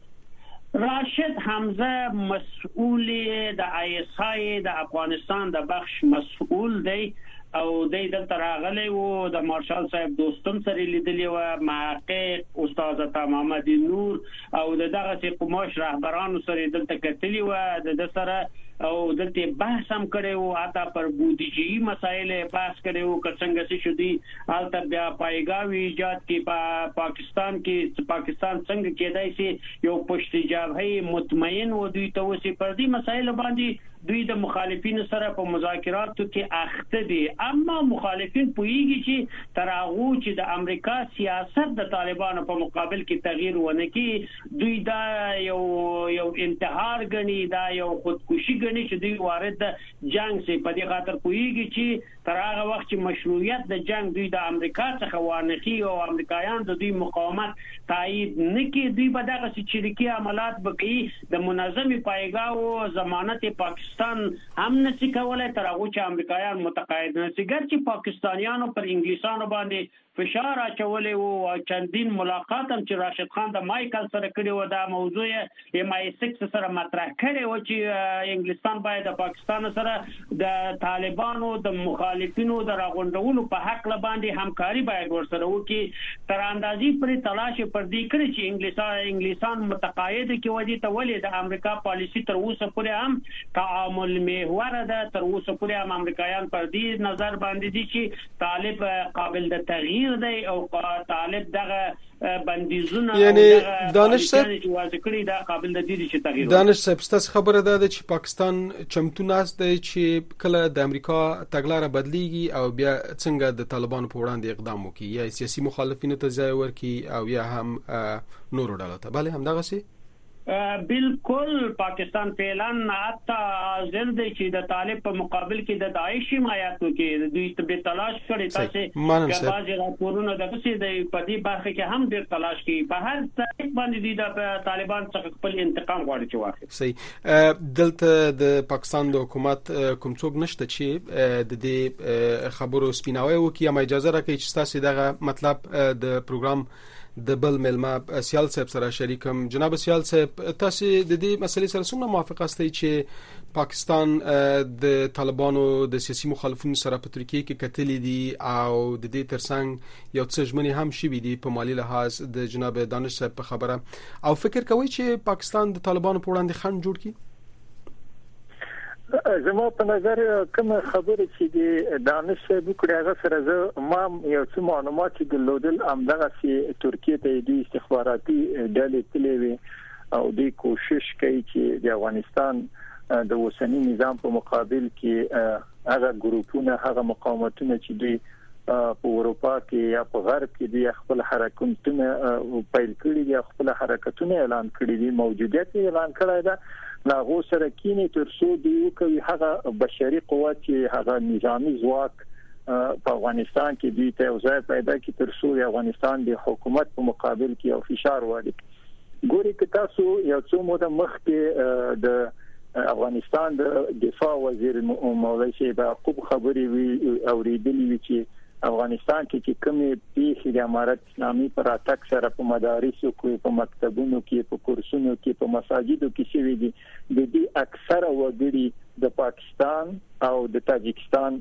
راشد حمزه مسئول د آی اس آی د افغانستان د بخش مسئول دی او د دلته راغلی و د مارشال صاحب دوستم سره لیدلی و محقق استاد عطا محمد نور او د دغه قماش رهبرانو سره دلته کتلی و د سره او دلته بحث هم کړو اته پر بودیجی مسایل بحث کړو څنګه چې شدي حالت بیا پایګاوي ایجاد کې په پاکستان کې پاکستان څنګه کېدای شي یو پشت جبهه مطمئن و دوی ته وسی پر دې مسایل باندې دوی د مخالفینو سره په مذاکراتو کې اخته دي اما مخالفین پوېږي چې تر هغه چې د امریکا سیاست د طالبانو په مقابل کې تغییر ونه کړي دوی دا یو یو انتحار غني دا یو خودکشي غني چې دوی وارد د جنگ سي په دې خاطر پوېږي چې تر هغه وخت چې مشروعیت د جنگ دوی د امریکا څخه وانخي او امریکایان د دوی مقاومت تایید نه کړي دوی به دغه چریکي عملیات وکړي د منظمي پایګاو ضمانت پاکستان هم نشي کولای تر هغه چې امریکایان متقاعد نشي ګرځي پاکستانیانو پر انګلیسانو باندې فشار اچولې او چندین ملاقات هم چې راشد خان د مایکل سره کړی و دا موضوع یې ام آی سکس سره مطرح کړی و چې انګلستان باید د پاکستان سره د طالبانو د مخالفینو د راغونډولو په حق باندې همکاري باید ورسره وکړي تر اندازې پر تلاش پر دې کړی چې انګلیسان انګلیسان متقاعد کې ودی ته ولې د امریکا پالیسی تر اوسه پورې هم تعامل محور ده تر اوسه پورې هم امریکایان پر دې نظر باندې دي چې طالب قابل د تغییر دی او طالب دغه بندیزونه یعنی دانش صاحب واځکړي دا قابل د دې چې تغییر دانش صاحب ستاسو خبره ده چې پاکستان چمتو ناست دی چې کله د امریکا تګلاره بدلیږي او بیا څنګه د طالبانو په وړاندې اقدام وکړي یا سیاسي مخالفینو ته ځای ورکړي او یا هم نورو ډلو ته بله هم دغه سي بالکل پاکستان فعلان حتی حاضر دی چې د طالب په مقابل کې د داعش حمایت وکړي دوی ته تلاش کړي تاسو چې بعضی راپورونه دغه سي د پدې برخه کې هم ډېر تلاش کوي په هر طریق باندې دي د طالبان څخه خپل انتقام غواړي چې واخلي صحیح دلته د پاکستان د حکومت کوم څوک نشته چې د دې خبرو سپیناوي وکړي یا اجازه راکړي چې تاسو دغه مطلب د پروګرام د بل ملما سیال صاحب سره شریکم جناب سیال صاحب تاسو د دې مسلې سره څومره موافق استئ چې پاکستان د طالبانو د سیاسي مخالفینو سره په ترکیه کې کتلې دي او د دې ترڅنګ یو څه ژمنې هم شوي دي په مالی لحاظ د جناب دانش صاحب په خبره او فکر کوي چې پاکستان د طالبانو په وړاندې خنډ جوړ کړي زما په نظر کوم خبره چې د دانش صاحب کړي هغه سره زه ما یو څه معلومات چې دلودل امدغه چې ترکیه ته د استخباراتي ډلې تلوي او د کوشش کوي چې د افغانستان د اوسنی نظام په مقابل کې هغه ګروپونه هغه مقاومتونه چې دوی په اروپا کې یا په غرب کې د خپل حرکتونه پیل کړي دي خپل حرکتونه اعلان کړي دي موجودیت اعلان کړی ده لاغو سره کینی تر څو دی کوي هغه بشري قوت چې هغه نظامی ځواک په افغانستان کې دوی ته ځای پیدا کړي تر څو د افغانستان د حکومت په مقابل کې یو فشار وړي ګوري که تاسو یو څو موده مخکې د افغانستان د دفاع وزیر مولوی شیخ یعقوب خبري وی اوریدلې وی چې افغانستان کې چې کومې پیښې د امارت اسلامي پر اتاک سره په مدارسو کې په مکتبونو کې په کورسونو کې په مساجدو کې شوي دي د دې اکثره وګړي د پاکستان او د تاجکستان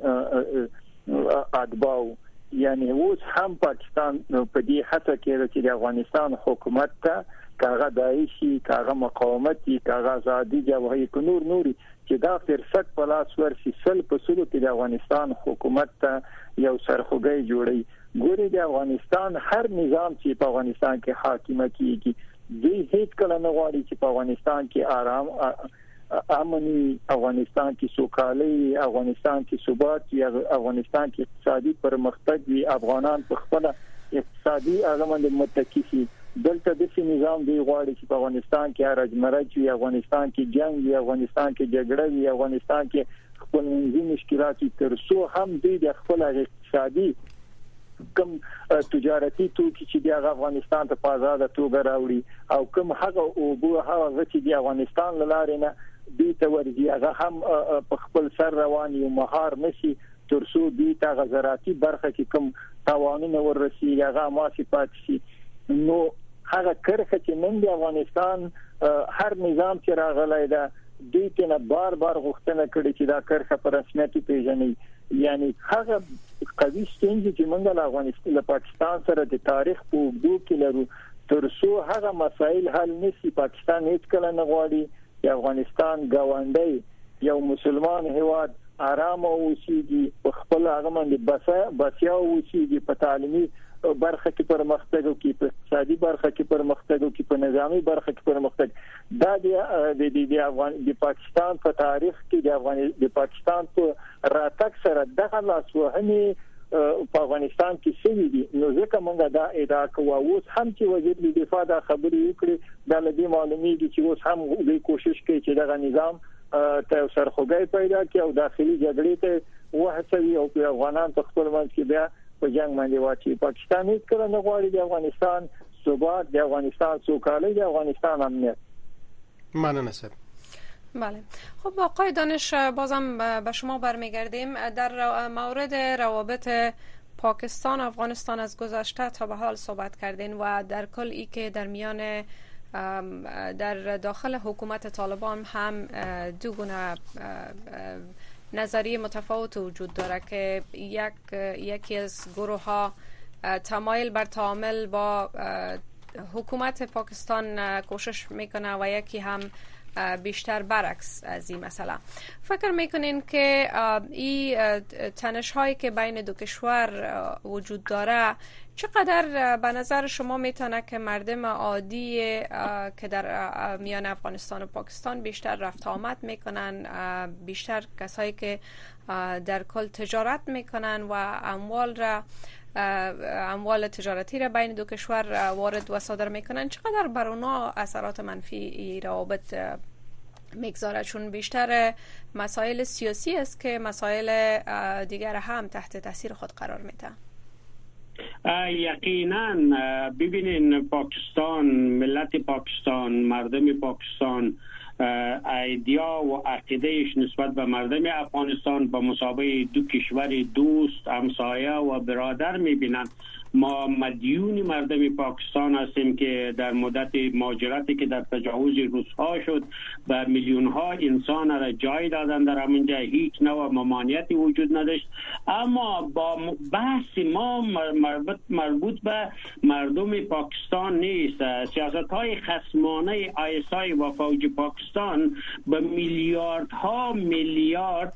اتباع یعنی اوس هم پاکستان په دې هڅه کې چې د افغانستان حکومت ته کاغه دایشي کاغه مقاومتي کاغه آزادي جوهري کو نور نوري چې دا فرصت په لاس ورسي سل په سلو کې د افغانستان حکومت ته یو سرخوږی جوړي ګوري د افغانستان هر نظام چې په افغانستان کې حاکم کیږي دوی هیڅ کله نه غواړي چې په افغانستان کې آرام امني افغانستان کې سوکالي افغانستان کې ثبات یا افغانستان کې اقتصادي پرمختګ وي افغانان په خپل اقتصادي اړمند متکی شي دلته د سي نظام دی غواړي چې په افغانستان کې راجمرج وي افغانستان کې جنگ وي افغانستان کې جګړه وي افغانستان کې خپل منځي مشکلات تر څو هم دوی د خپل اقتصادي کوم تجارتي توکي چې د افغانستان ته په آزاد توګه راوړي او کوم هغه او بو هغه چې د افغانستان لاره نه دوی ته ورځي هغه هم په خپل سر روان یو مهار نشي تر څو دوی ته غزراتي برخه کې کوم توانونه ورسي هغه ماسي پاتشي نو هغه کرخه چې نن د افغانستان هر نظام چې راغلی دا دوی ته بار بار غوښتنه کړې چې دا کرخه پر رسمیت پیژني یعنی هغه قوي ستونزې چې موږ له افغانستان له پاکستان سره د تاریخ په اوږدو کې لرو تر څو هغه مسایل حل نشي پاکستان هیڅ کله نه غواړي چې افغانستان ګاونډي یو مسلمان هیواد آرام اوسېږي، په خپل هغه باندې بس بسیا اوسېږي، په تعلیمي برخه کې پرمختګ وکړي، په اقتصادي برخه کې پرمختګ وکړي، په نظامی برخه کې پرمختګ. دا د د افغان د پاکستان په تاریخ کې د افغان د پاکستان په راتګ سره دغه لاسوهنې په افغانستان کې شوي دي. نو ځکه موږ دا ادعا کوو. اوس هم چې وزیر دفاع دا خبرې وکړي، دا له دې معلومیږي چې اوس هم دوی کوشش کوي چې دغه نظام ته سرخوږی پیدا کړي او داخلي جګړې ته وهڅوي او په افغانان په خپل منځ کې بیا په جنگ باندې واچي. پاکستان هیڅ کله نه غواړي د افغانستان ثبات، د افغانستان سوکالي، د افغانستان امنیت. ممنون سر. بله. خب آقای دانش، بازم به شما برمیگردیم. در مورد روابط پاکستان افغانستان از گذشته تا به حال صحبت کردین و در کل ای که در میان در داخل حکومت طالبان هم دو گونه نظریه متفاوت وجود داره که یک یکی از گروه ها تمایل بر تعامل با حکومت پاکستان کوشش میکنه و یکی هم بیشتر برعکس از این مسئله. فکر میکنین که این تنش هایی که بین دو کشور وجود داره چقدر به نظر شما میتونه که مردم عادی که در میان افغانستان و پاکستان بیشتر رفت آمد میکنن، بیشتر کسایی که در کل تجارت میکنن و اموال را اموال تجارتی را بین دو کشور وارد و صادر میکنن، چقدر بر اونا اثرات منفی روابط میگذاره؟ چون بیشتر مسائل سیاسی است که مسائل دیگر هم تحت تاثیر خود قرار میده. یقینا ببینین، پاکستان، ملت پاکستان، مردم پاکستان ایدیا و عقیدهش نسبت به مردم افغانستان به مثابه دو کشور دوست، همسایه و برادر میبینند. ما مدیون مردم پاکستان هستیم که در مدت مهاجرتی که در تجاوز روس‌ها شد به میلیون ها انسان را جای دادن در همونجا، هیچ نوع ممانعتی وجود نداشت. اما با بحث ما مربوط مربوط به مردم پاکستان نیست. سیاست‌های خصمانه آی اس آی و فوج پاکستان به میلیاردها میلیارد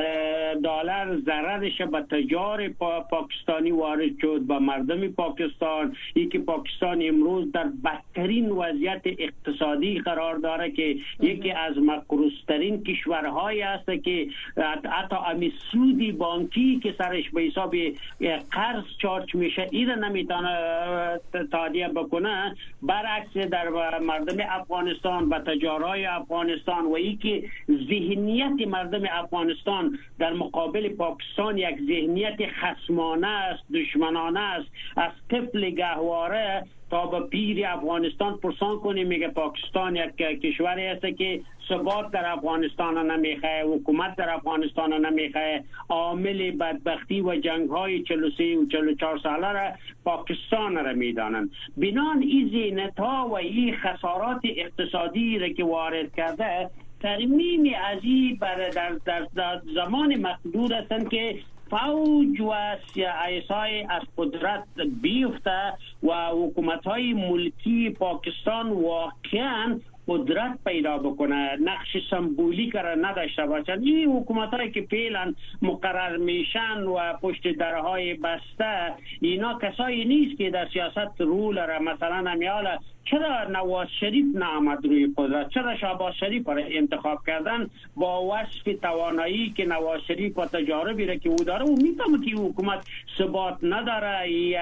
دلار ضررش به تجار پا پاکستانی وارد شد، به مردم پاکستان. یکی پاکستان امروز در بدترین وضعیت اقتصادی قرار داره که یکی از مقروض‌ترین کشورهایی است که حتی امی سودی بانکی که سرش به حساب قرض چارج میشه این نمیتونه تادیه بکنه. برعکس در مردم افغانستان، به تجارای افغانستان و یکی ذهنیت مردم افغانستان در مقابل پاکستان یک ذهنیت خصمانه است، دشمنانه است. از طفل گهواره تا به پیر افغانستان پرسان کنیم میگه پاکستان یک کشوری است که ثبات در افغانستان نمیخواه، حکومت در افغانستان نمیخواه. عامل بدبختی و جنگ های چهل و سه و چهل و چهار ساله را پاکستان را میدانند. بنان این ذهنیت ها و این خسارات اقتصادی را که وارد کرده ترمیم ازی بر در, در, در زمان محدود هستند که فوج و ایسای از قدرت بیفته و حکومت‌های ملکی پاکستان واقعاً قدرت پیدا بکنه، نقش سمبولیک را نداشته باشند. این حکومت‌هایی که فعلا مقرر میشن و پشت درهای بسته، اینا کسایی نیست که در سیاست رول را مثلا همیالا چرا نواز شریف نامد روی قدرت، چرا شهباز شریف را انتخاب کردن با وصف توانایی که نواز شریف و تجاربی را که او داره. او میفهمه که حکومت ثبات نداره،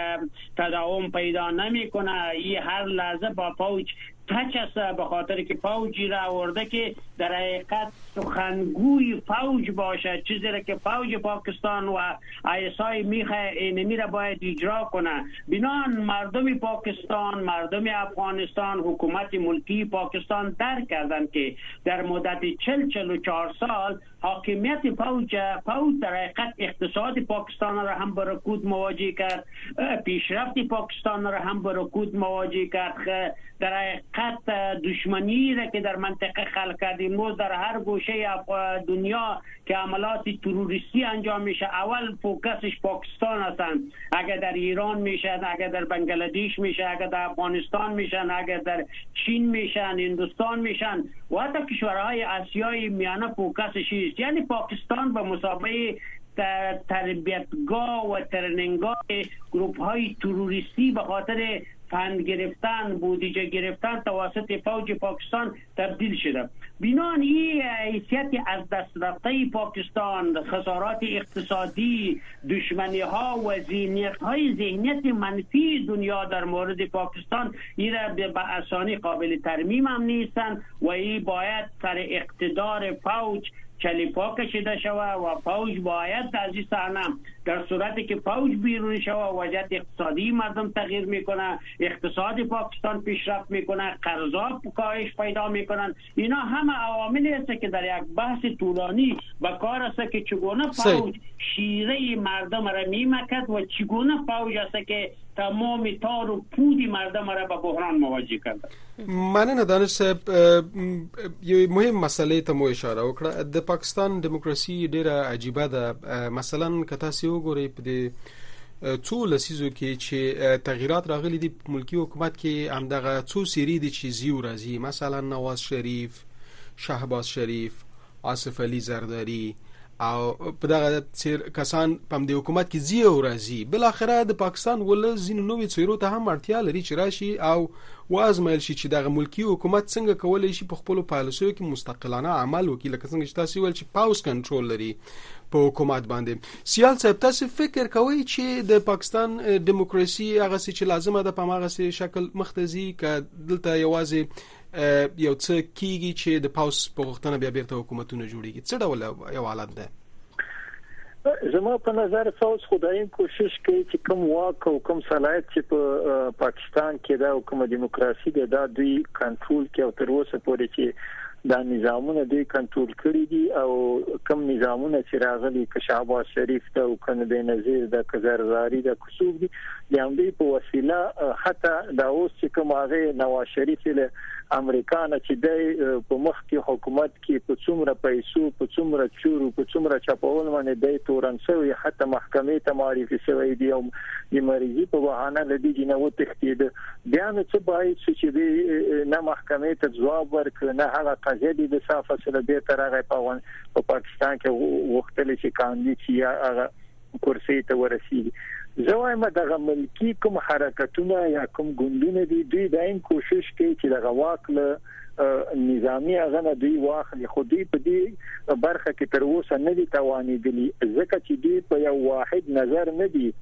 تداوم پیدا نمیکنه، این هر لحظه با فوج تچ است، به خاطر که فوجی را آورده که در حقیقت سخنگوی فوج باشه، چیزی را که فوج پاکستان و آی اس آی میخواه اینمی را باید اجرا کنه. بنان مردم پاکستان، مردم افغانستان، حکومت ملکی پاکستان درک کردن که در مدت چهل چهل و چهار سال حاکمیت فوج فوج در حقیقت اقتصاد پاکستان را هم با رکود مواجه کرد، پیشرفت پاکستان را هم با رکود مواجه کرد. در حقیقت دشمنی را که در منطقه خلق کرد امروز در هر گوشه دنیا که عملات تروریستی انجام میشه اول فوکسش پاکستان هستند. اگر در ایران میشن، اگر در بنگلادش میشه، اگر در افغانستان میشن، اگر در چین میشن، هندوستان میشن و حتی کشورهای آسیای میانه فوکسش است. یعنی پاکستان به مسابقه تربیتگاه و ترنینگاه گروپ های تروریستی به خاطر فند گرفتن، بودجه گرفتن توسط فوج پاکستان تبدیل شده. بنابراین این حیثیت از دست رفته پاکستان، خسارات اقتصادی، دشمنی ها و ذهنیت های ذهنیت منفی دنیا در مورد پاکستان این را به اسانی قابل ترمیم هم نیستند و این باید سر اقتدار فوج چلیپا کشیده شود و فوج باید از این صحنه در صورتی که فوج بیرون شود وضعیت اقتصادی مردم تغییر میکنه، اقتصاد پاکستان پیشرفت میکنه، قرضا کاهش پیدا میکنن. اینا همه عواملی است که در یک بحث طولانی به کار است که چگونه فوج شیره مردم را میمکد و چگونه فوج است که تمام تار و پودی مردم را به بحران مواجه کرده. مننه دانش صاحب. یو مهم مسئله ته مو اشاره وکړه. د پاکستان دیموکراسي ډیره عجیبه ده. مثلا که تاسو وګورئ په دې څو لسیزو کې چې تغییرات راغلي دي په ملکی حکومت کې همدغه څو سری دي چې زیو راځي، مثلا نواز شریف، شهباز شریف، آصف علي زرداری او په دغه کسان په دې حکومت کې زیو راځي. بل اخره د پاکستان ول زینو نوې څیرو ته هم اړتیا لري چې راشي او وازمایل شي چې دغه ملکی حکومت څنګه کولای شي په خپل پالیسیو کې مستقلانه عمل وکړي، لکه څنګه چې تاسو ول چې پاوس کنټرول لري په حکومت باندې. سیال صاحب تاسو فکر کوئ چې د پاکستان دیموکراسي هغه چې لازمه ده په هغه شکل مختزي ک دلته یوازې یو څه کیږي چې د پاوس په غوښتنه بیا بیرته حکومتونه جوړیږي؟ څه ډول یو حالت ده؟ زما په نظر فوج خدایم کوشش کوي چې کوم واک او کوم صلاحیت چې په پاکستان کې دا حکومت دیموکراسي ده دا دوی کنټرول کوي او تر اوسه پورې چې دا نظامونه دوی کنټرول کړی دي او کوم نظامونه چې راغلي که شهباز شریف ته او کنه بنظیر د کزرزاری د کسوب دي د همدې په وسیله حتی دا اوس چې کوم هغه نواز شریف له امریکا نه چې د په مخ کې حکومت کې په څومره پیسو په څومره چورو په څومره چاپول باندې د تورنسوي حتی محکمې ته معرفي شوی دی او د مریضي په بهانه لدی جنو تختید بیا نو څه باید چې د نه محکمې ته ځواب ورکړي نه هغه قضیه د صافه سره به تر هغه په پاکستان کې وختل شي کاندي چې هغه کرسي ته ورسیږي. زوایم دغه ملکی کوم حرکتونه یا کوم ګوندونه دي دوی دایم کوشش کوي چې دغه واک له نظامی هغه نه دوی واخلي، خو دوی په دې برخه کې تر اوسه نه دي توانېدلي ځکه چې دوی په یو واحد نظر نه دي.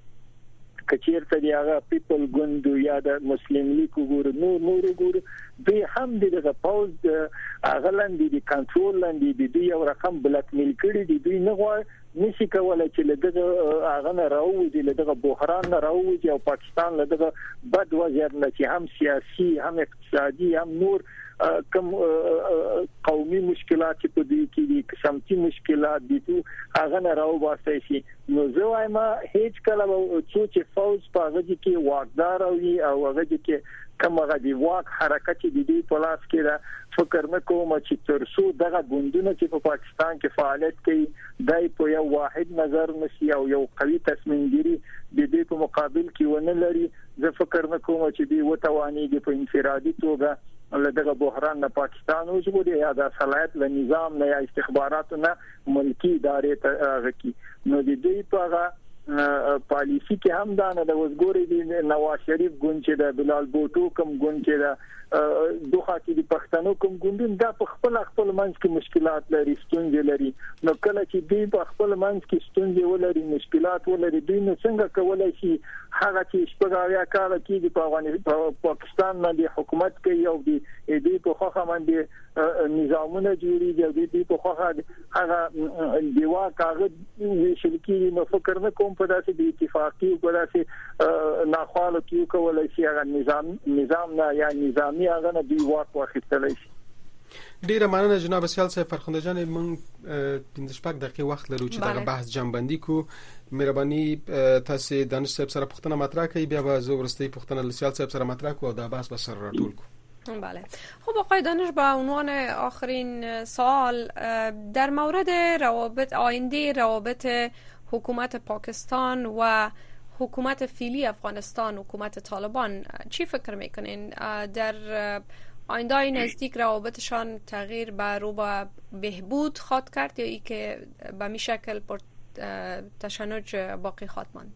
کچیرته دی هغه پیپل ګوند یا د مسلم لیگ وګور نو نور وګور دوی هم دغه پاوز هغه لاندې دي کنټرول لاندې دي دوی یو رقم بلک میل کړي دي. دوی نه غواړي نشي کولای چې لدغه هغه نه راوځي لدغه بحران نه راوځي او پاکستان لدغه بد وضعیت نه چې هم سیاسي هم اقتصادي هم نور کوم قومي مشکلات په دې کې دي سمتي مشکلات دي هغه نه راوځي شي. نو زه وایم هیڅ کله چې فوج په هغه کې واقدار وي او هغه کې کوم غدي واک حرکت دي دي په لاس کې دا فکر نه کوم چې ترسو دغه ګوندونه چې په پاکستان کې فعالیت کوي دای په یو واحد نظر نشي او یو قوي تصمیم ګیری د دې په مقابل کې ونه لري. زه فکر نه کوم چې دی وتوانیږي په انفرادي توګه لدغه بحران نه پاکستان وژغوري یا د صلاحیت له نظام نه یا استخباراتو نه ملکی ادارې ته غکی. نو د دې په پالیسی کې هم دا نه د وزګوري دی نواز شریف ګوند چې د بلال بوټو کوم ګوند چې د دوه کې د پښتنو کوم ګوندون دا په خپل خپل منځ کې مشکلات لري، ستونزې لري. نو کله چې دوی په خپل منځ کې ستونزې ولري، مشکلات ولري، دوی نو څنګه کولای شي هغه چې شپږاویا کال کې په افغانستان پاکستان باندې حکومت کوي او د دې په خوخه باندې نظامونه جوړیږي او د دې په خوخه هغه دیوا کاغذ ویشل کیږي. نو فکر نه کوم په داسې د اتفاقی په داسې ناخوالو کې کولای شي هغه نظام نظام نه یا نظامي هغه نه دی واک واخیستلی شي. ډیره مننه جناب سیال صاحب. فرخنده جان من پنځه شپږ دقیقې وخت لرو چې دا بحث جنبندي کو. مهرباني تاسو دانش صاحب سره پوښتنه مطرح کړئ، بیا به زه ورسته پوښتنه سیال صاحب سره مطرح کوم او دا بحث به سره راټول کوم. بله. خب آقای دانش، با عنوان آخرین سوال در مورد روابط آینده روابط حکومت پاکستان و حکومت فعلی افغانستان، حکومت طالبان، چی فکر میکنین؟ در آینده نزدیک روابطشان تغییر به رو به بهبود خواهد کرد یا ای که به می شکل پر تشنج باقی خواهد ماند؟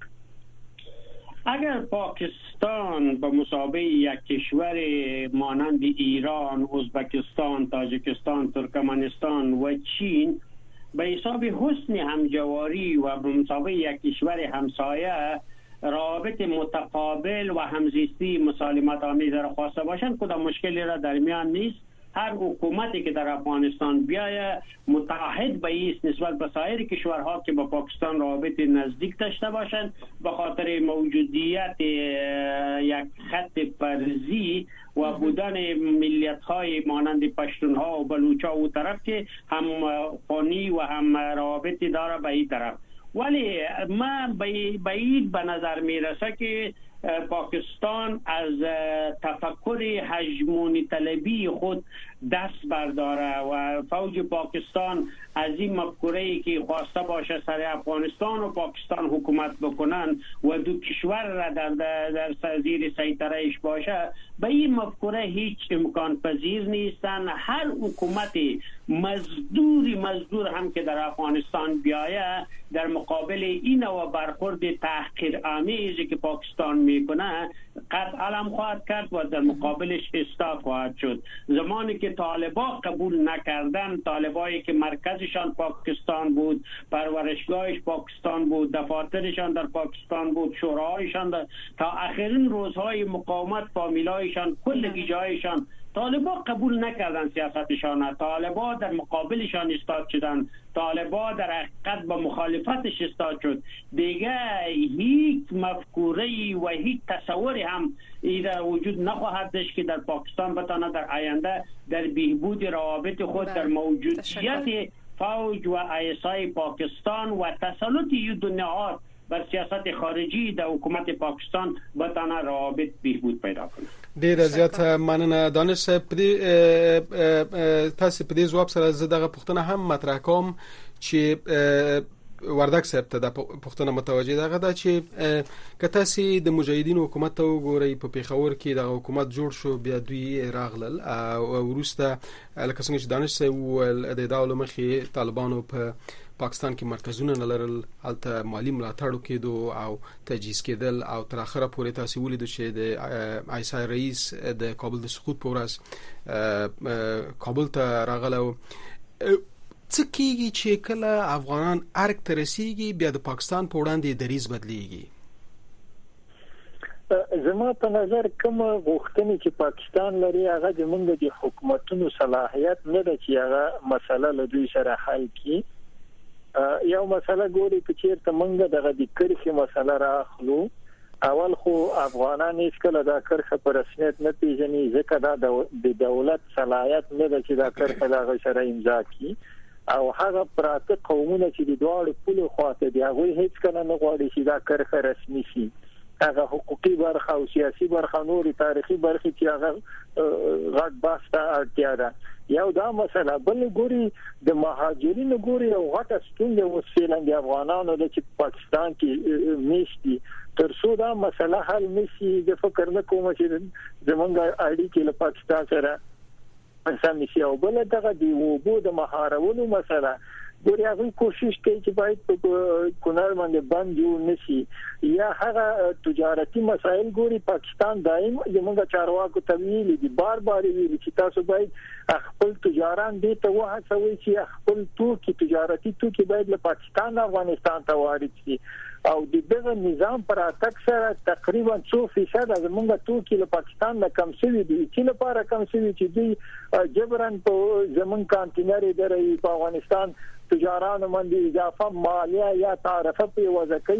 اگر پاکستان به مسابقه یک کشور مانند ایران، ازبکستان، تاجیکستان، ترکمنستان و چین به حساب حسن همجواری و به مسابقه یک کشور همسایه روابط متقابل و همزیستی مسالمت آمیز را خواسته باشند، کدام مشکلی را در میان نیست. هر حکومتی که در افغانستان بیاید متحد به ایست نسبت به سایر کشورها که با پاکستان روابط نزدیک داشته باشند، به خاطر موجودیت یک خط فرضی و بودن ملیت‌های مانند پشتونها و بلوچ‌ها و طرف که هم خانی و هم روابطی داره به این طرف. ولی من به این به نظر میرسه که پاکستان از تفکر هژمونی طلبی خود دست برداره و فوج پاکستان از این مفکوره‌ای که خواسته باشه سر افغانستان و پاکستان حکومت بکنن و دو کشور را در در زیر سیطرهش باشه، به این مفکوره هیچ امکان پذیر نیستن. هر حکومت مزدوری مزدور هم که در افغانستان بیایه در مقابل این و برخورد تحقیرآمیزی که پاکستان میکنه قطع علم خواهد کرد و در مقابلش ایستاد خواهد شد. زمانی که طالبان قبول نکردن، طالبایی که مرکزشان پاکستان بود، پرورشگاهش پاکستان بود، دفاترشان در پاکستان بود، شوراهایشان در... تا آخرین روزهای مقاومت فامیلایشان کل جایشان طالبان قبول نکردن سیاستشان، طالبان در مقابلشان ایستاد شدن، طالبان در حقیقت به مخالفتش ایستاد شد. دیگه هیچ مفکوره‌ای و هیچ تصوری هم ایده وجود نخواهد داشت که در پاکستان بتانه در آینده در بهبود روابط خود در موجودیت فوج و ایسای پاکستان و تسلط این دو نهاد بر سیاست خارجی در حکومت پاکستان بتانه روابط بهبود پیدا کنه. ډیر زیات مننه دانش صاحب. تاسو په دې ځواب سره زه دغه پوښتنه هم مطرح کوم چې وردک صاحب ته د پښتنه متوجه دغه دا چې که تاسو د مجاهدینو حکومت ته وګورئ، په پیښور کې د حکومت جوړ شو، بیا دوی راغلل او وروسته لکه څنګه چې دانش صاحب ول د داول مخې طالبانو په پاکستان کې مرکزونه نه لرل، هلته مالی ملاتړ کېدو او تجهیز کېدل او تر اخره پورې تاسو ولیدو چې د ایسای رئیس د کابل د سقوط په ورځ کابل ته راغله. څه کېږي چې کله افغانان ارګ ته رسیږي بیا د پاکستان په وړاندې دریځ بدلیږي؟ زما په نظر کوم غوښتنې چې پاکستان لري هغه د موږ د حکومتونو صلاحیت نه ده چې هغه مسله له دوی سره حل کړي. یو مسله ګوري چې چیرته موږ دغه د کرښې مسله راخلو، اول خو افغانان هیڅ کله دا کرښه په رسمیت نه پیژني ځکه دا د دولت صلاحیت نه ده چې دا کرښه دغه سره امضا کړي، او هغه پراته قومونه چې د دواړو پولو خواته دي هغوی هیڅ کله نه غواړي چې دا کرښه رسمي شي. هغه حقوقي برخه او سیاسي برخه نور تاریخي برخه چې هغه غټ بحث ته اړتیا ده. یو دا مسله. بل ګوري د مهاجرینو ګوري او غټه ستونزه وسیلند افغانانو د پاکستان کې میشتي تر څو دا مسله حل نشي. د فکر نه کوم چې زمونږ اړیکې له پاکستان سره سمې شي. او بل دغه دی وبو د مهارولو مسله ګوري هغه کوشش کوي چې باید په کونړ باندې بند جوړ نشي. یا هغه تجارتي مسایل ګوري پاکستان دایم زموږ چارواکو ته ویلي دي، بار بار ویلي چې تاسو باید خپل تجاران دې ته وهڅوي چې خپل توکي تجارتي توکي باید له پاکستان افغانستان ته وارد شي. او د دغه نظام پر اتک سره تقریبا څو فیصد زموږ توکي له پاکستان نه کم شوي دي. چې لپاره کم شوي چې دوی جبران په زمون کانټینر درې په افغانستان تجارانو باندې اضافه مالیه یا تعرفه په وځکې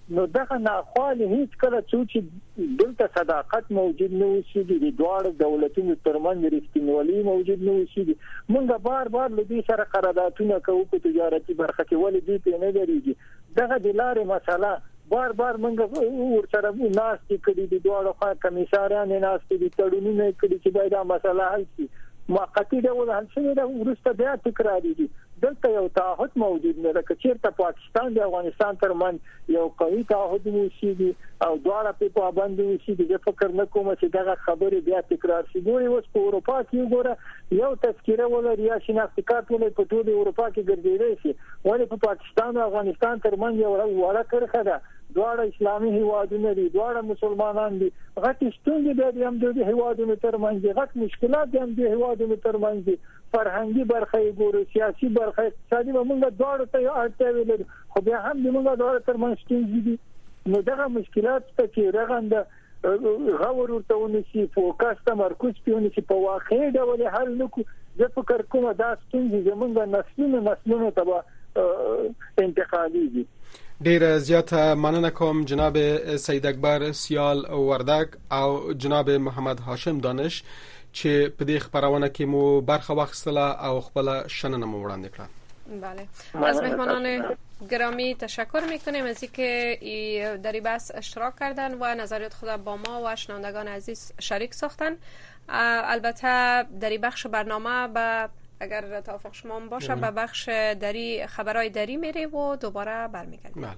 نو دغه ناخواله هیڅ کله چې دلته صداقت موجود نه وي د دوه دولتونو ترمنځ رښتینولي موجود نه وي موږ بار بار لدی سره قراردادونه کوو په تجارتي برخه کې ولې دې په نه لريږي دغه د لارې مسله بار بار موږ ورسره ناستې کړي د دوه کمیسارانو ناستې دي تړونونه کړي چې باید دا مسله حل شي موقتی ډول حل شي دا ورسته بیا تکرارېږي دلته یو تعهد موجود نه ده چې چیرته پاکستان د افغانستان ترمنځ یو قوي تعهد موجود او دواړه په پابند وي د فکر نه کوم چې دا خبره بیا تکرار شي ګوري اوس په اروپا کې ګوره یو تذکره ولر یا شناختی کارت ولې په ټول اروپا کې ګرځېدلی شي ولې په پاکستان او افغانستان ترمنځ یو وړه کرخه ده دواړه اسلامي هیوادونه دي دواړه مسلمانان دي غټ ستونزې د هم د هیوادونو ترمنځ غټ مشکلات د هم د هیوادونو ترمنځ دي فرهنګي برخه ګورو سیاسي برخه اقتصادي موږ دواړو ته اړتیا لري خو بیا هم موږ دواړو ترمنځ ستونزې دي نو دغه مشکلات ته چې رغنده غور ورته ونشي فوکس تمرکز پیونی چې په واقعي ډول حل نکو زه فکر کوم دا ستونزې زموږ نسلونو نسلونو ته انتقالي دي. ډیر زیاته مننه کوم جناب سید اکبر سیال وردک او جناب محمد هاشم دانش چې په دې خبرونه کې مو برخه واخیستله او خپل شننه مو وړاندې کړه. بله از مهمانان گرامی تشکر میکنیم از اینکه در این بحث اشتراک کردن و نظریات خود با ما و شنوندگان عزیز شریک ساختن. البته در این بخش برنامه به اگر توافق شما باشه به بخش دری خبرهای دری میره و دوباره برمیگردیم. بله.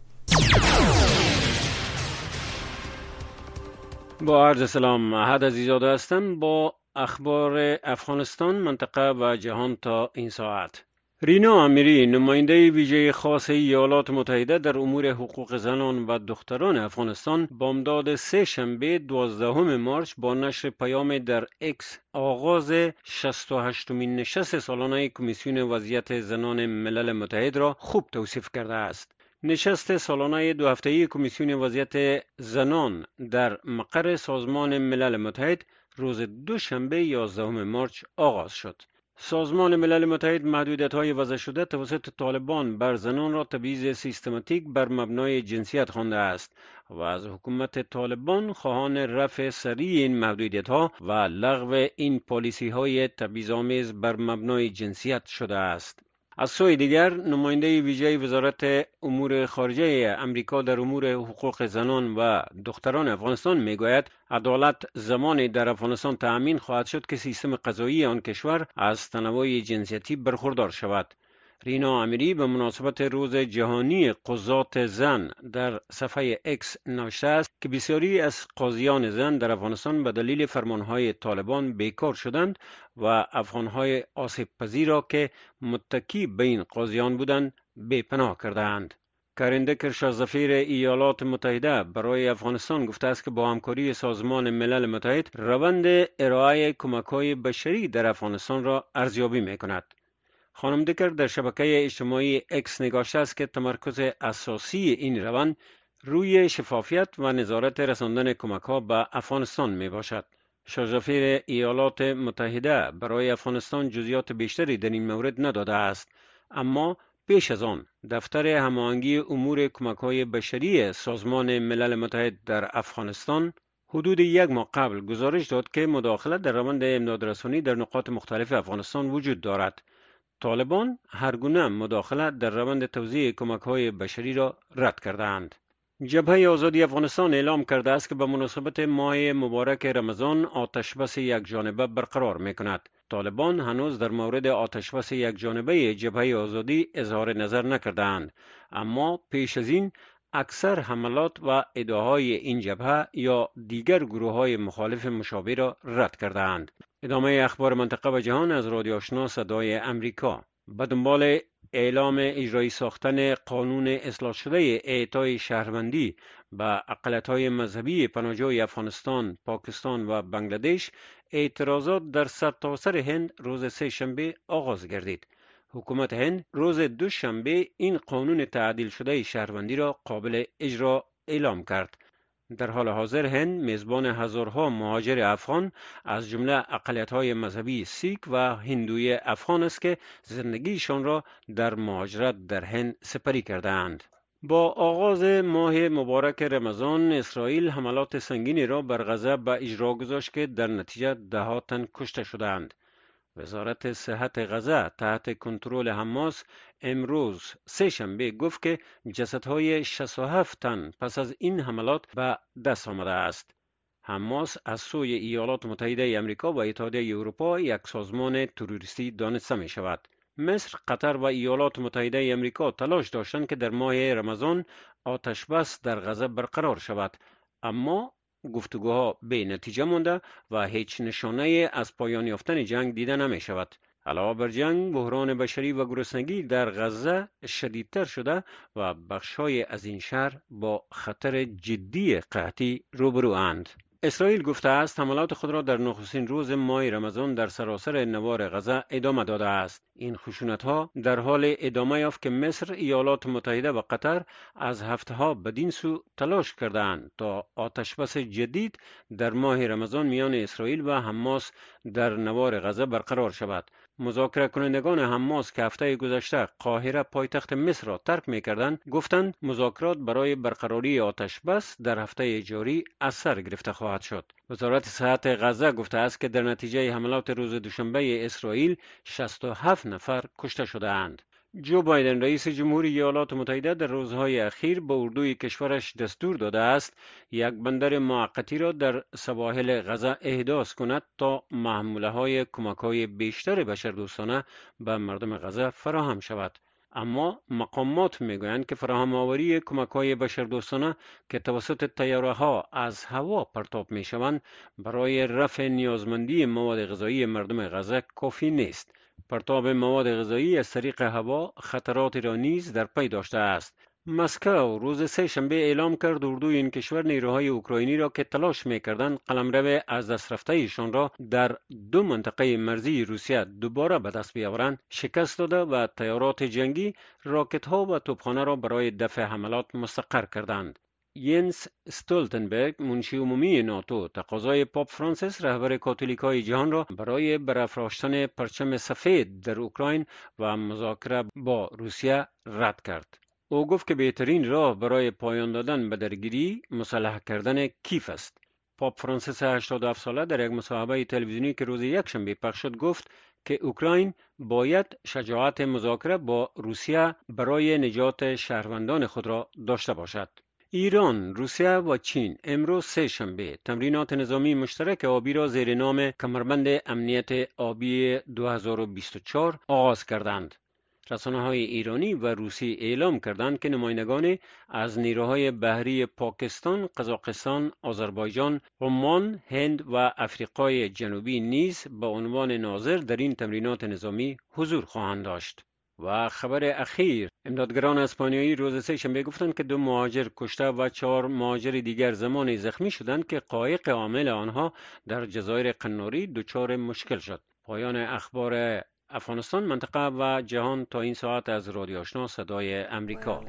با عرض سلام، احد عزیزاده هستم با اخبار افغانستان، منطقه و جهان تا این ساعت. رینا امیری، نماینده ویژه خاص ایالات متحده در امور حقوق زنان و دختران افغانستان، بامداد سه شنبه دوازدهم مارس با نشر پیام در اکس آغاز شصت و هشتمین نشست سالانه کمیسیون وضعیت زنان ملل متحد را خوب توصیف کرده است. نشست سالانه دو هفته‌ای کمیسیون وضعیت زنان در مقر سازمان ملل متحد روز دوشنبه یازدهم مارس آغاز شد. سازمان ملل متحد محدودیت‌های وضع شده توسط طالبان بر زنان را تبعیض سیستماتیک بر مبنای جنسیت خوانده است و از حکومت طالبان خواهان رفع سریع این محدودیت‌ها و لغو این پالیسی‌های تبعیض‌آمیز بر مبنای جنسیت شده است. از سوی دیگر نماینده ویژه وزارت امور خارجه امریکا در امور حقوق زنان و دختران افغانستان میگوید عدالت زمانی در افغانستان تأمین خواهد شد که سیستم قضایی آن کشور از تنوع جنسیتی برخوردار شود. رینا امیری به مناسبت روز جهانی قضات زن در صفحه اکس نوشته است که بسیاری از قاضیان زن در افغانستان به دلیل فرمانهای طالبان بیکار شدند و افغانهای آسیب پذیر را که متکی به این قاضیان بودند بی‌پناه کردند. کارنده کرشا سفیر ایالات متحده برای افغانستان گفته است که با همکاری سازمان ملل متحد روند ارائه کمک‌های بشری در افغانستان را ارزیابی می‌کند. خانم دکر در شبکه اجتماعی اکس نگاشته است که تمرکز اساسی این روند روی شفافیت و نظارت رساندن کمک‌ها به افغانستان می باشد. شاژافیر ایالات متحده برای افغانستان جزئیات بیشتری در این مورد نداده است، اما پیش از آن دفتر هماهنگی امور کمک‌های بشری سازمان ملل متحد در افغانستان حدود یک ماه قبل گزارش داد که مداخلت در روند امدادرسانی در نقاط مختلف افغانستان وجود دارد. طالبان هرگونه مداخله در روند توزیع کمک‌های بشری را رد کردند. جبهه آزادی افغانستان اعلام کرده است که به مناسبت ماه مبارک رمضان آتشبس یک جانبه برقرار می‌کند. طالبان هنوز در مورد آتشبس یک جانبه جبهه آزادی اظهار نظر نکردند، اما پیش از این اکثر حملات و ادعاهای این جبهه یا دیگر گروه‌های مخالف مشابه را رد کردند. ادامه اخبار منطقه و جهان از رادیو آشنا صدای امریکا. به دنبال اعلام اجرایی ساختن قانون اصلاح شده اعطای شهروندی به اقلیت‌های مذهبی پناهجوی افغانستان، پاکستان و بنگلادش، اعتراضات در سرتاسر هند روز سه شنبه آغاز گردید. حکومت هند روز دوشنبه این قانون تعدیل شده شهروندی را قابل اجرا اعلام کرد. در حال حاضر هند میزبان هزارها مهاجر افغان از جمله اقلیت‌های مذهبی سیک و هندوی افغان است که زندگیشان را در مهاجرت در هند سپری کردند. با آغاز ماه مبارک رمضان اسرائیل حملات سنگینی را بر غزه به اجرا گذاشت که در نتیجه ده ها تن کشته شدند. وزارت صحت غزه تحت کنترل حماس امروز سه شنبه گفت که جسدهای شصت و هفت تن پس از این حملات به دست آمده است. حماس از سوی ایالات متحده آمریکا و اتحادیه اروپا یک سازمان تروریستی دانسته می شود. مصر، قطر و ایالات متحده آمریکا تلاش داشتند که در ماه رمضان آتش بس در غزه برقرار شود، اما گفتگوها به نتیجه مانده و هیچ نشانه از پایان یافتن جنگ دیده نمی شود. علاوه بر جنگ، بحران بشری و گرسنگی در غزه شدیدتر شده و بخش‌های از این شهر با خطر جدی قحطی روبرو اند. اسرائیل گفته است حملات خود را در نخستین روز ماه رمضان در سراسر نوار غزه ادامه داده است. این خشونت‌ها در حال ادامه یافت که مصر، ایالات متحده و قطر از هفته‌ها بدین سو تلاش کردند تا آتشبس جدید در ماه رمضان میان اسرائیل و حماس در نوار غزه برقرار شود. مذاکره کنندگان حماس که هفته گذشته قاهره پایتخت مصر را ترک می‌کردند، گفتند مذاکرات برای برقراری آتشبس در هفته جاری از سر گرفته خواهد شد. وزارت صحت غزه گفته است که در نتیجه حملات روز دوشنبه اسرائیل شصت و هفت نفر کشته شده اند. جو بایدن رئیس جمهوری ایالات متحده در روزهای اخیر به اردوی کشورش دستور داده است یک بندر موقتی را در سواحل غزه احداث کند تا محموله‌های کمک‌های بیشتر بشردوستانه به مردم غزه فراهم شود. اما مقامات میگویند که فراهم آوری کمک‌های بشردوستانه که توسط طیاره‌ها از هوا پرتاب می‌شوند برای رفع نیازمندی مواد غذایی مردم غزه کافی نیست. پرتاب مواد غذایی از طریق هوا خطراتی را نیز در پی داشته است. مسکو روز سه شنبه اعلام کرد اردوی این کشور نیروهای اوکراینی را که تلاش می‌کردند قلمرو از دست رفته ایشان را در دو منطقه مرزی روسیه دوباره به دست بیاورند شکست داده و طیارات جنگی راکت‌ها و توپخانه را برای دفع حملات مستقر کردند. ینس استولتنبرگ منشی عمومی ناتو تقاضای پاپ فرانسیس رهبر کاتولیکای جهان را برای برافراشتن پرچم سفید در اوکراین و مذاکره با روسیه رد کرد. او گفت که بهترین راه برای پایان دادن به درگیری مسلح کردن کیف است. پاپ فرانسیس هشتاد و هفت ساله در یک مصاحبه تلویزیونی که روز یکشنبه پخش شد گفت که اوکراین باید شجاعت مذاکره با روسیه برای نجات شهروندان خود را داشته باشد. ایران، روسیه و چین امروز سه شنبه تمرینات نظامی مشترک آبی را زیر نام کمربند امنیت آبی دو هزار و بیست و چهار آغاز کردند. رسانه‌های ایرانی و روسی اعلام کردند که نمایندگان از نیروهای بحری پاکستان، قزاقستان، آذربایجان، عمان، هند و افریقای جنوبی نیز به عنوان ناظر در این تمرینات نظامی حضور خواهند داشت. و خبر اخیر، امدادگران اسپانیایی روز سه شنبه گفتند که دو مهاجر کشته و چهار مهاجر دیگر زمانی زخمی شدند که قایق حامل آنها در جزایر قناری دچار مشکل شد. پایان اخبار افغانستان، منطقه و جهان تا این ساعت از رادیو آشنا صدای امریکا.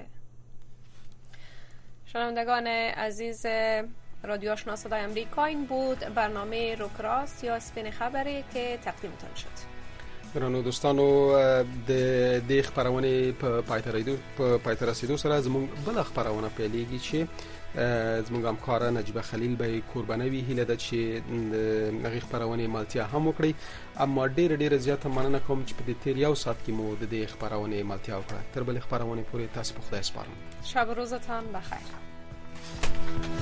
شنوندگان عزیز رادیو آشنا صدای امریکا، این بود برنامه روکراست یا سپین خبری که تقدیمتان شد. ګرانو دوستانو، د دې خبرونه په پای ته رسیدو سره زموږ بل خبرونه پیلېږي چې زموږ همکاره نجیبه خلیل به قرباني وی هیله ده چې هغه خبرونه مالتیا هم وکړي، اما ډېر ډېر زیاته مننه کوم چې په دې تیر یو ساعت کې مو د دې خبرونه مالتیا وکړه. تر بل خبرونه پورې تاسو په خدای سپارم. شب و روزتان بخیر.